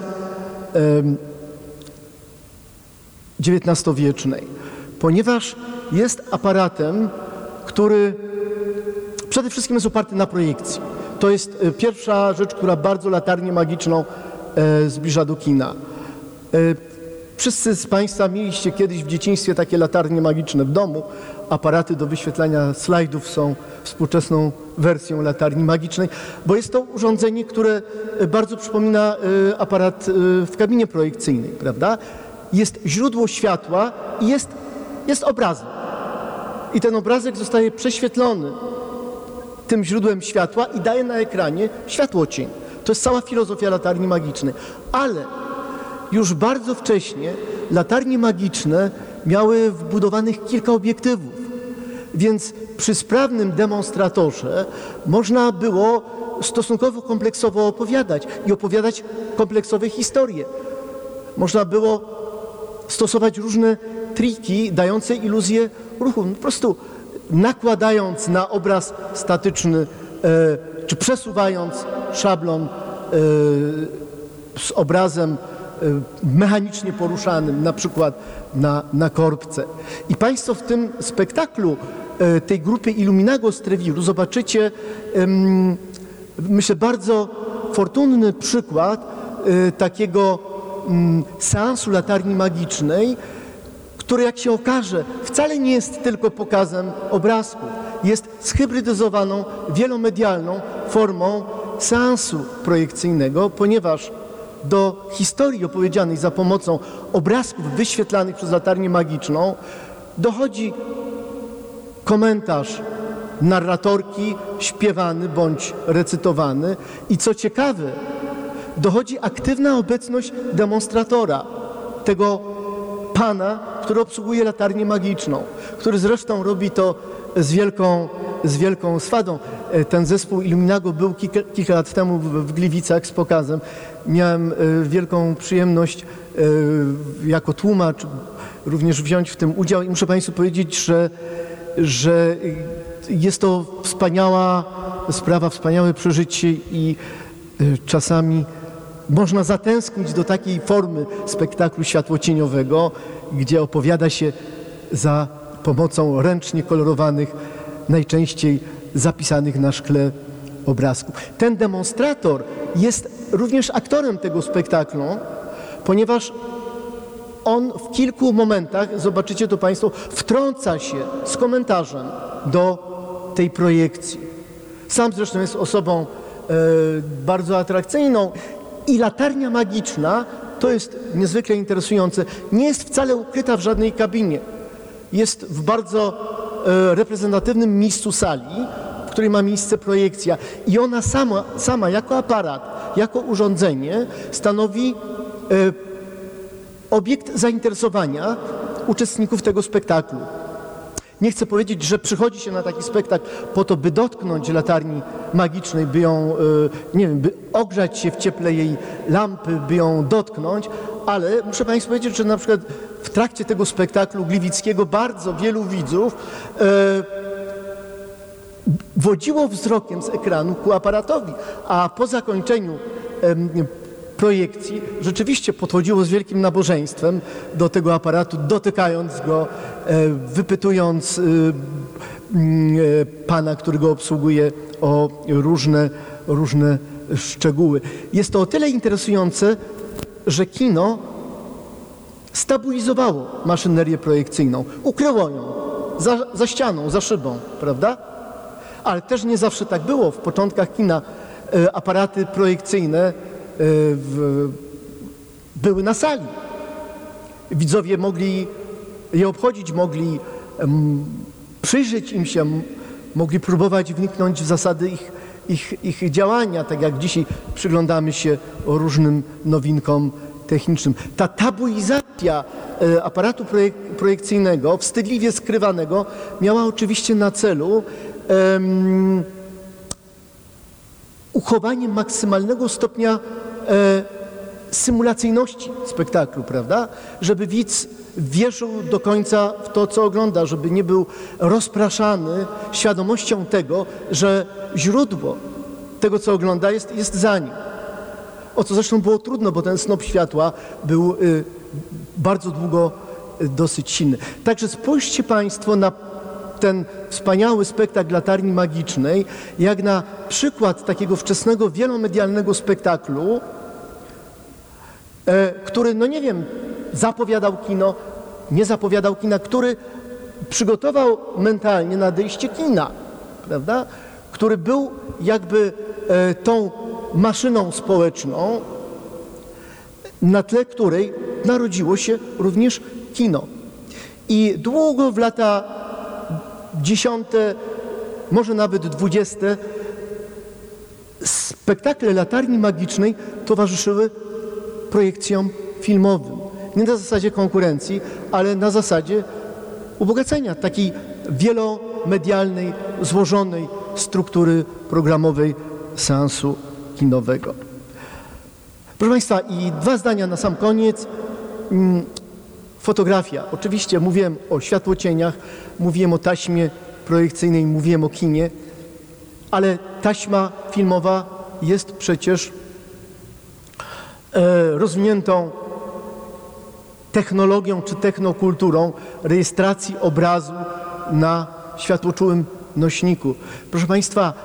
XIX-wiecznej, ponieważ jest aparatem, który przede wszystkim jest oparty na projekcji. To jest pierwsza rzecz, która bardzo latarnię magiczną zbliża do kina. Wszyscy z Państwa mieliście kiedyś w dzieciństwie takie latarnie magiczne w domu. Aparaty do wyświetlania slajdów są współczesną wersją latarni magicznej, bo jest to urządzenie, które bardzo przypomina aparat w kabinie projekcyjnej, prawda? Jest źródło światła i jest obrazek. I ten obrazek zostaje prześwietlony tym źródłem światła i daje na ekranie światłocień. To jest cała filozofia latarni magicznej. Ale już bardzo wcześnie latarnie magiczne miały wbudowanych kilka obiektywów, więc przy sprawnym demonstratorze można było stosunkowo kompleksowo opowiadać i opowiadać kompleksowe historie. Można było stosować różne triki dające iluzję ruchu. Po prostu nakładając na obraz statyczny czy przesuwając szablon z obrazem mechanicznie poruszanym, na przykład na korbce. I Państwo w tym spektaklu tej grupy Illuminago z Treviru zobaczycie, myślę, bardzo fortunny przykład takiego seansu latarni magicznej, który, jak się okaże, wcale nie jest tylko pokazem obrazków. Jest zhybrydyzowaną, wielomedialną formą seansu projekcyjnego, ponieważ do historii opowiedzianej za pomocą obrazków wyświetlanych przez latarnię magiczną dochodzi komentarz narratorki, śpiewany bądź recytowany i, co ciekawe, dochodzi aktywna obecność demonstratora, tego pana, który obsługuje latarnię magiczną, który zresztą robi to z wielką swadą. Ten zespół Illuminago był kilka lat temu w Gliwicach z pokazem. Miałem wielką przyjemność jako tłumacz również wziąć w tym udział i muszę Państwu powiedzieć, że jest to wspaniała sprawa, wspaniałe przeżycie i czasami można zatęsknić do takiej formy spektaklu światłocieniowego, gdzie opowiada się za pomocą ręcznie kolorowanych, najczęściej zapisanych na szkle obrazków. Ten demonstrator jest również aktorem tego spektaklu, ponieważ on w kilku momentach, zobaczycie to Państwo, wtrąca się z komentarzem do tej projekcji. Sam zresztą jest osobą bardzo atrakcyjną i latarnia magiczna, to jest niezwykle interesujące, nie jest wcale ukryta w żadnej kabinie. Jest w bardzo reprezentatywnym miejscu sali, w której ma miejsce projekcja i ona sama jako aparat, jako urządzenie stanowi obiekt zainteresowania uczestników tego spektaklu. Nie chcę powiedzieć, że przychodzi się na taki spektakl po to, by dotknąć latarni magicznej, by ją, nie wiem, by ogrzać się w cieple jej lampy, by ją dotknąć, ale muszę Państwu powiedzieć, że na przykład w trakcie tego spektaklu gliwickiego bardzo wielu widzów wodziło wzrokiem z ekranu ku aparatowi, a po zakończeniu projekcji rzeczywiście podchodziło z wielkim nabożeństwem do tego aparatu, dotykając go, wypytując pana, który go obsługuje, o różne szczegóły. Jest to o tyle interesujące, że kino stabilizowało maszynerię projekcyjną, ukryło ją za ścianą, za szybą, prawda? Ale też nie zawsze tak było. W początkach kina aparaty projekcyjne były na sali. Widzowie mogli je obchodzić, mogli przyjrzeć im się, mogli próbować wniknąć w zasady ich działania, tak jak dzisiaj przyglądamy się różnym nowinkom technicznym. Ta tabuizacja aparatu projekcyjnego, wstydliwie skrywanego, miała oczywiście na celu uchowanie maksymalnego stopnia symulacyjności spektaklu, prawda? Żeby widz wierzył do końca w to, co ogląda, żeby nie był rozpraszany świadomością tego, że źródło tego, co ogląda, jest za nim. O co zresztą było trudno, bo ten snop światła był bardzo długo dosyć silny. Także spójrzcie Państwo na ten wspaniały spektakl latarni magicznej, jak na przykład takiego wczesnego, wielomedialnego spektaklu, który, no nie wiem, zapowiadał kino, nie zapowiadał kina, który przygotował mentalnie nadejście kina, prawda? Który był jakby tą maszyną społeczną, na tle której narodziło się również kino. I długo w lata 10., może nawet 20., spektakle latarni magicznej towarzyszyły projekcjom filmowym. Nie na zasadzie konkurencji, ale na zasadzie ubogacenia takiej wielomedialnej, złożonej struktury programowej seansu kinowego. Proszę Państwa, i 2 zdania na sam koniec. Fotografia. Oczywiście mówiłem o światłocieniach, mówiłem o taśmie projekcyjnej, mówiłem o kinie, ale taśma filmowa jest przecież rozwiniętą technologią czy technokulturą rejestracji obrazu na światłoczułym nośniku. Proszę Państwa,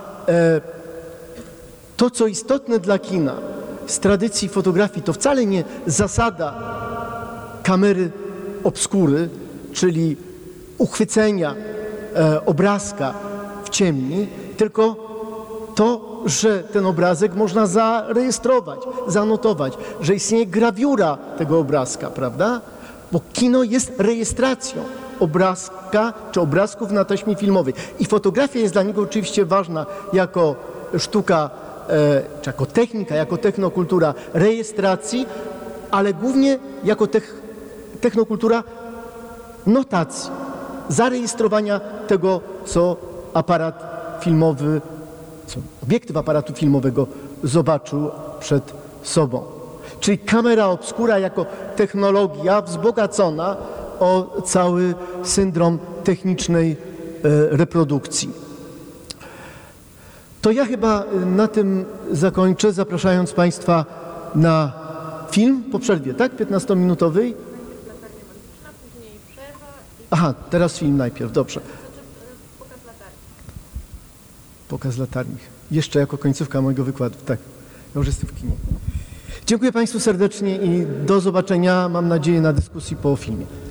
to, co istotne dla kina z tradycji fotografii, to wcale nie zasada kamery obskury, czyli uchwycenia obrazka w ciemni, tylko to, że ten obrazek można zarejestrować, zanotować, że istnieje grawiura tego obrazka, prawda? Bo kino jest rejestracją obrazka czy obrazków na taśmie filmowej. I fotografia jest dla niego oczywiście ważna jako sztuka, czy jako technika, jako technokultura rejestracji, ale głównie jako technokultura notacji, zarejestrowania tego, co aparat filmowy, co obiektyw aparatu filmowego zobaczył przed sobą. Czyli kamera obskura jako technologia wzbogacona o cały syndrom technicznej reprodukcji. To ja chyba na tym zakończę, zapraszając Państwa na film po przerwie, tak? 15-minutowej. Aha, teraz film najpierw, dobrze. Pokaz latarni. Pokaz latarni. Jeszcze jako końcówka mojego wykładu, tak. Ja już jestem w kinie. Dziękuję Państwu serdecznie i do zobaczenia, mam nadzieję, na dyskusji po filmie.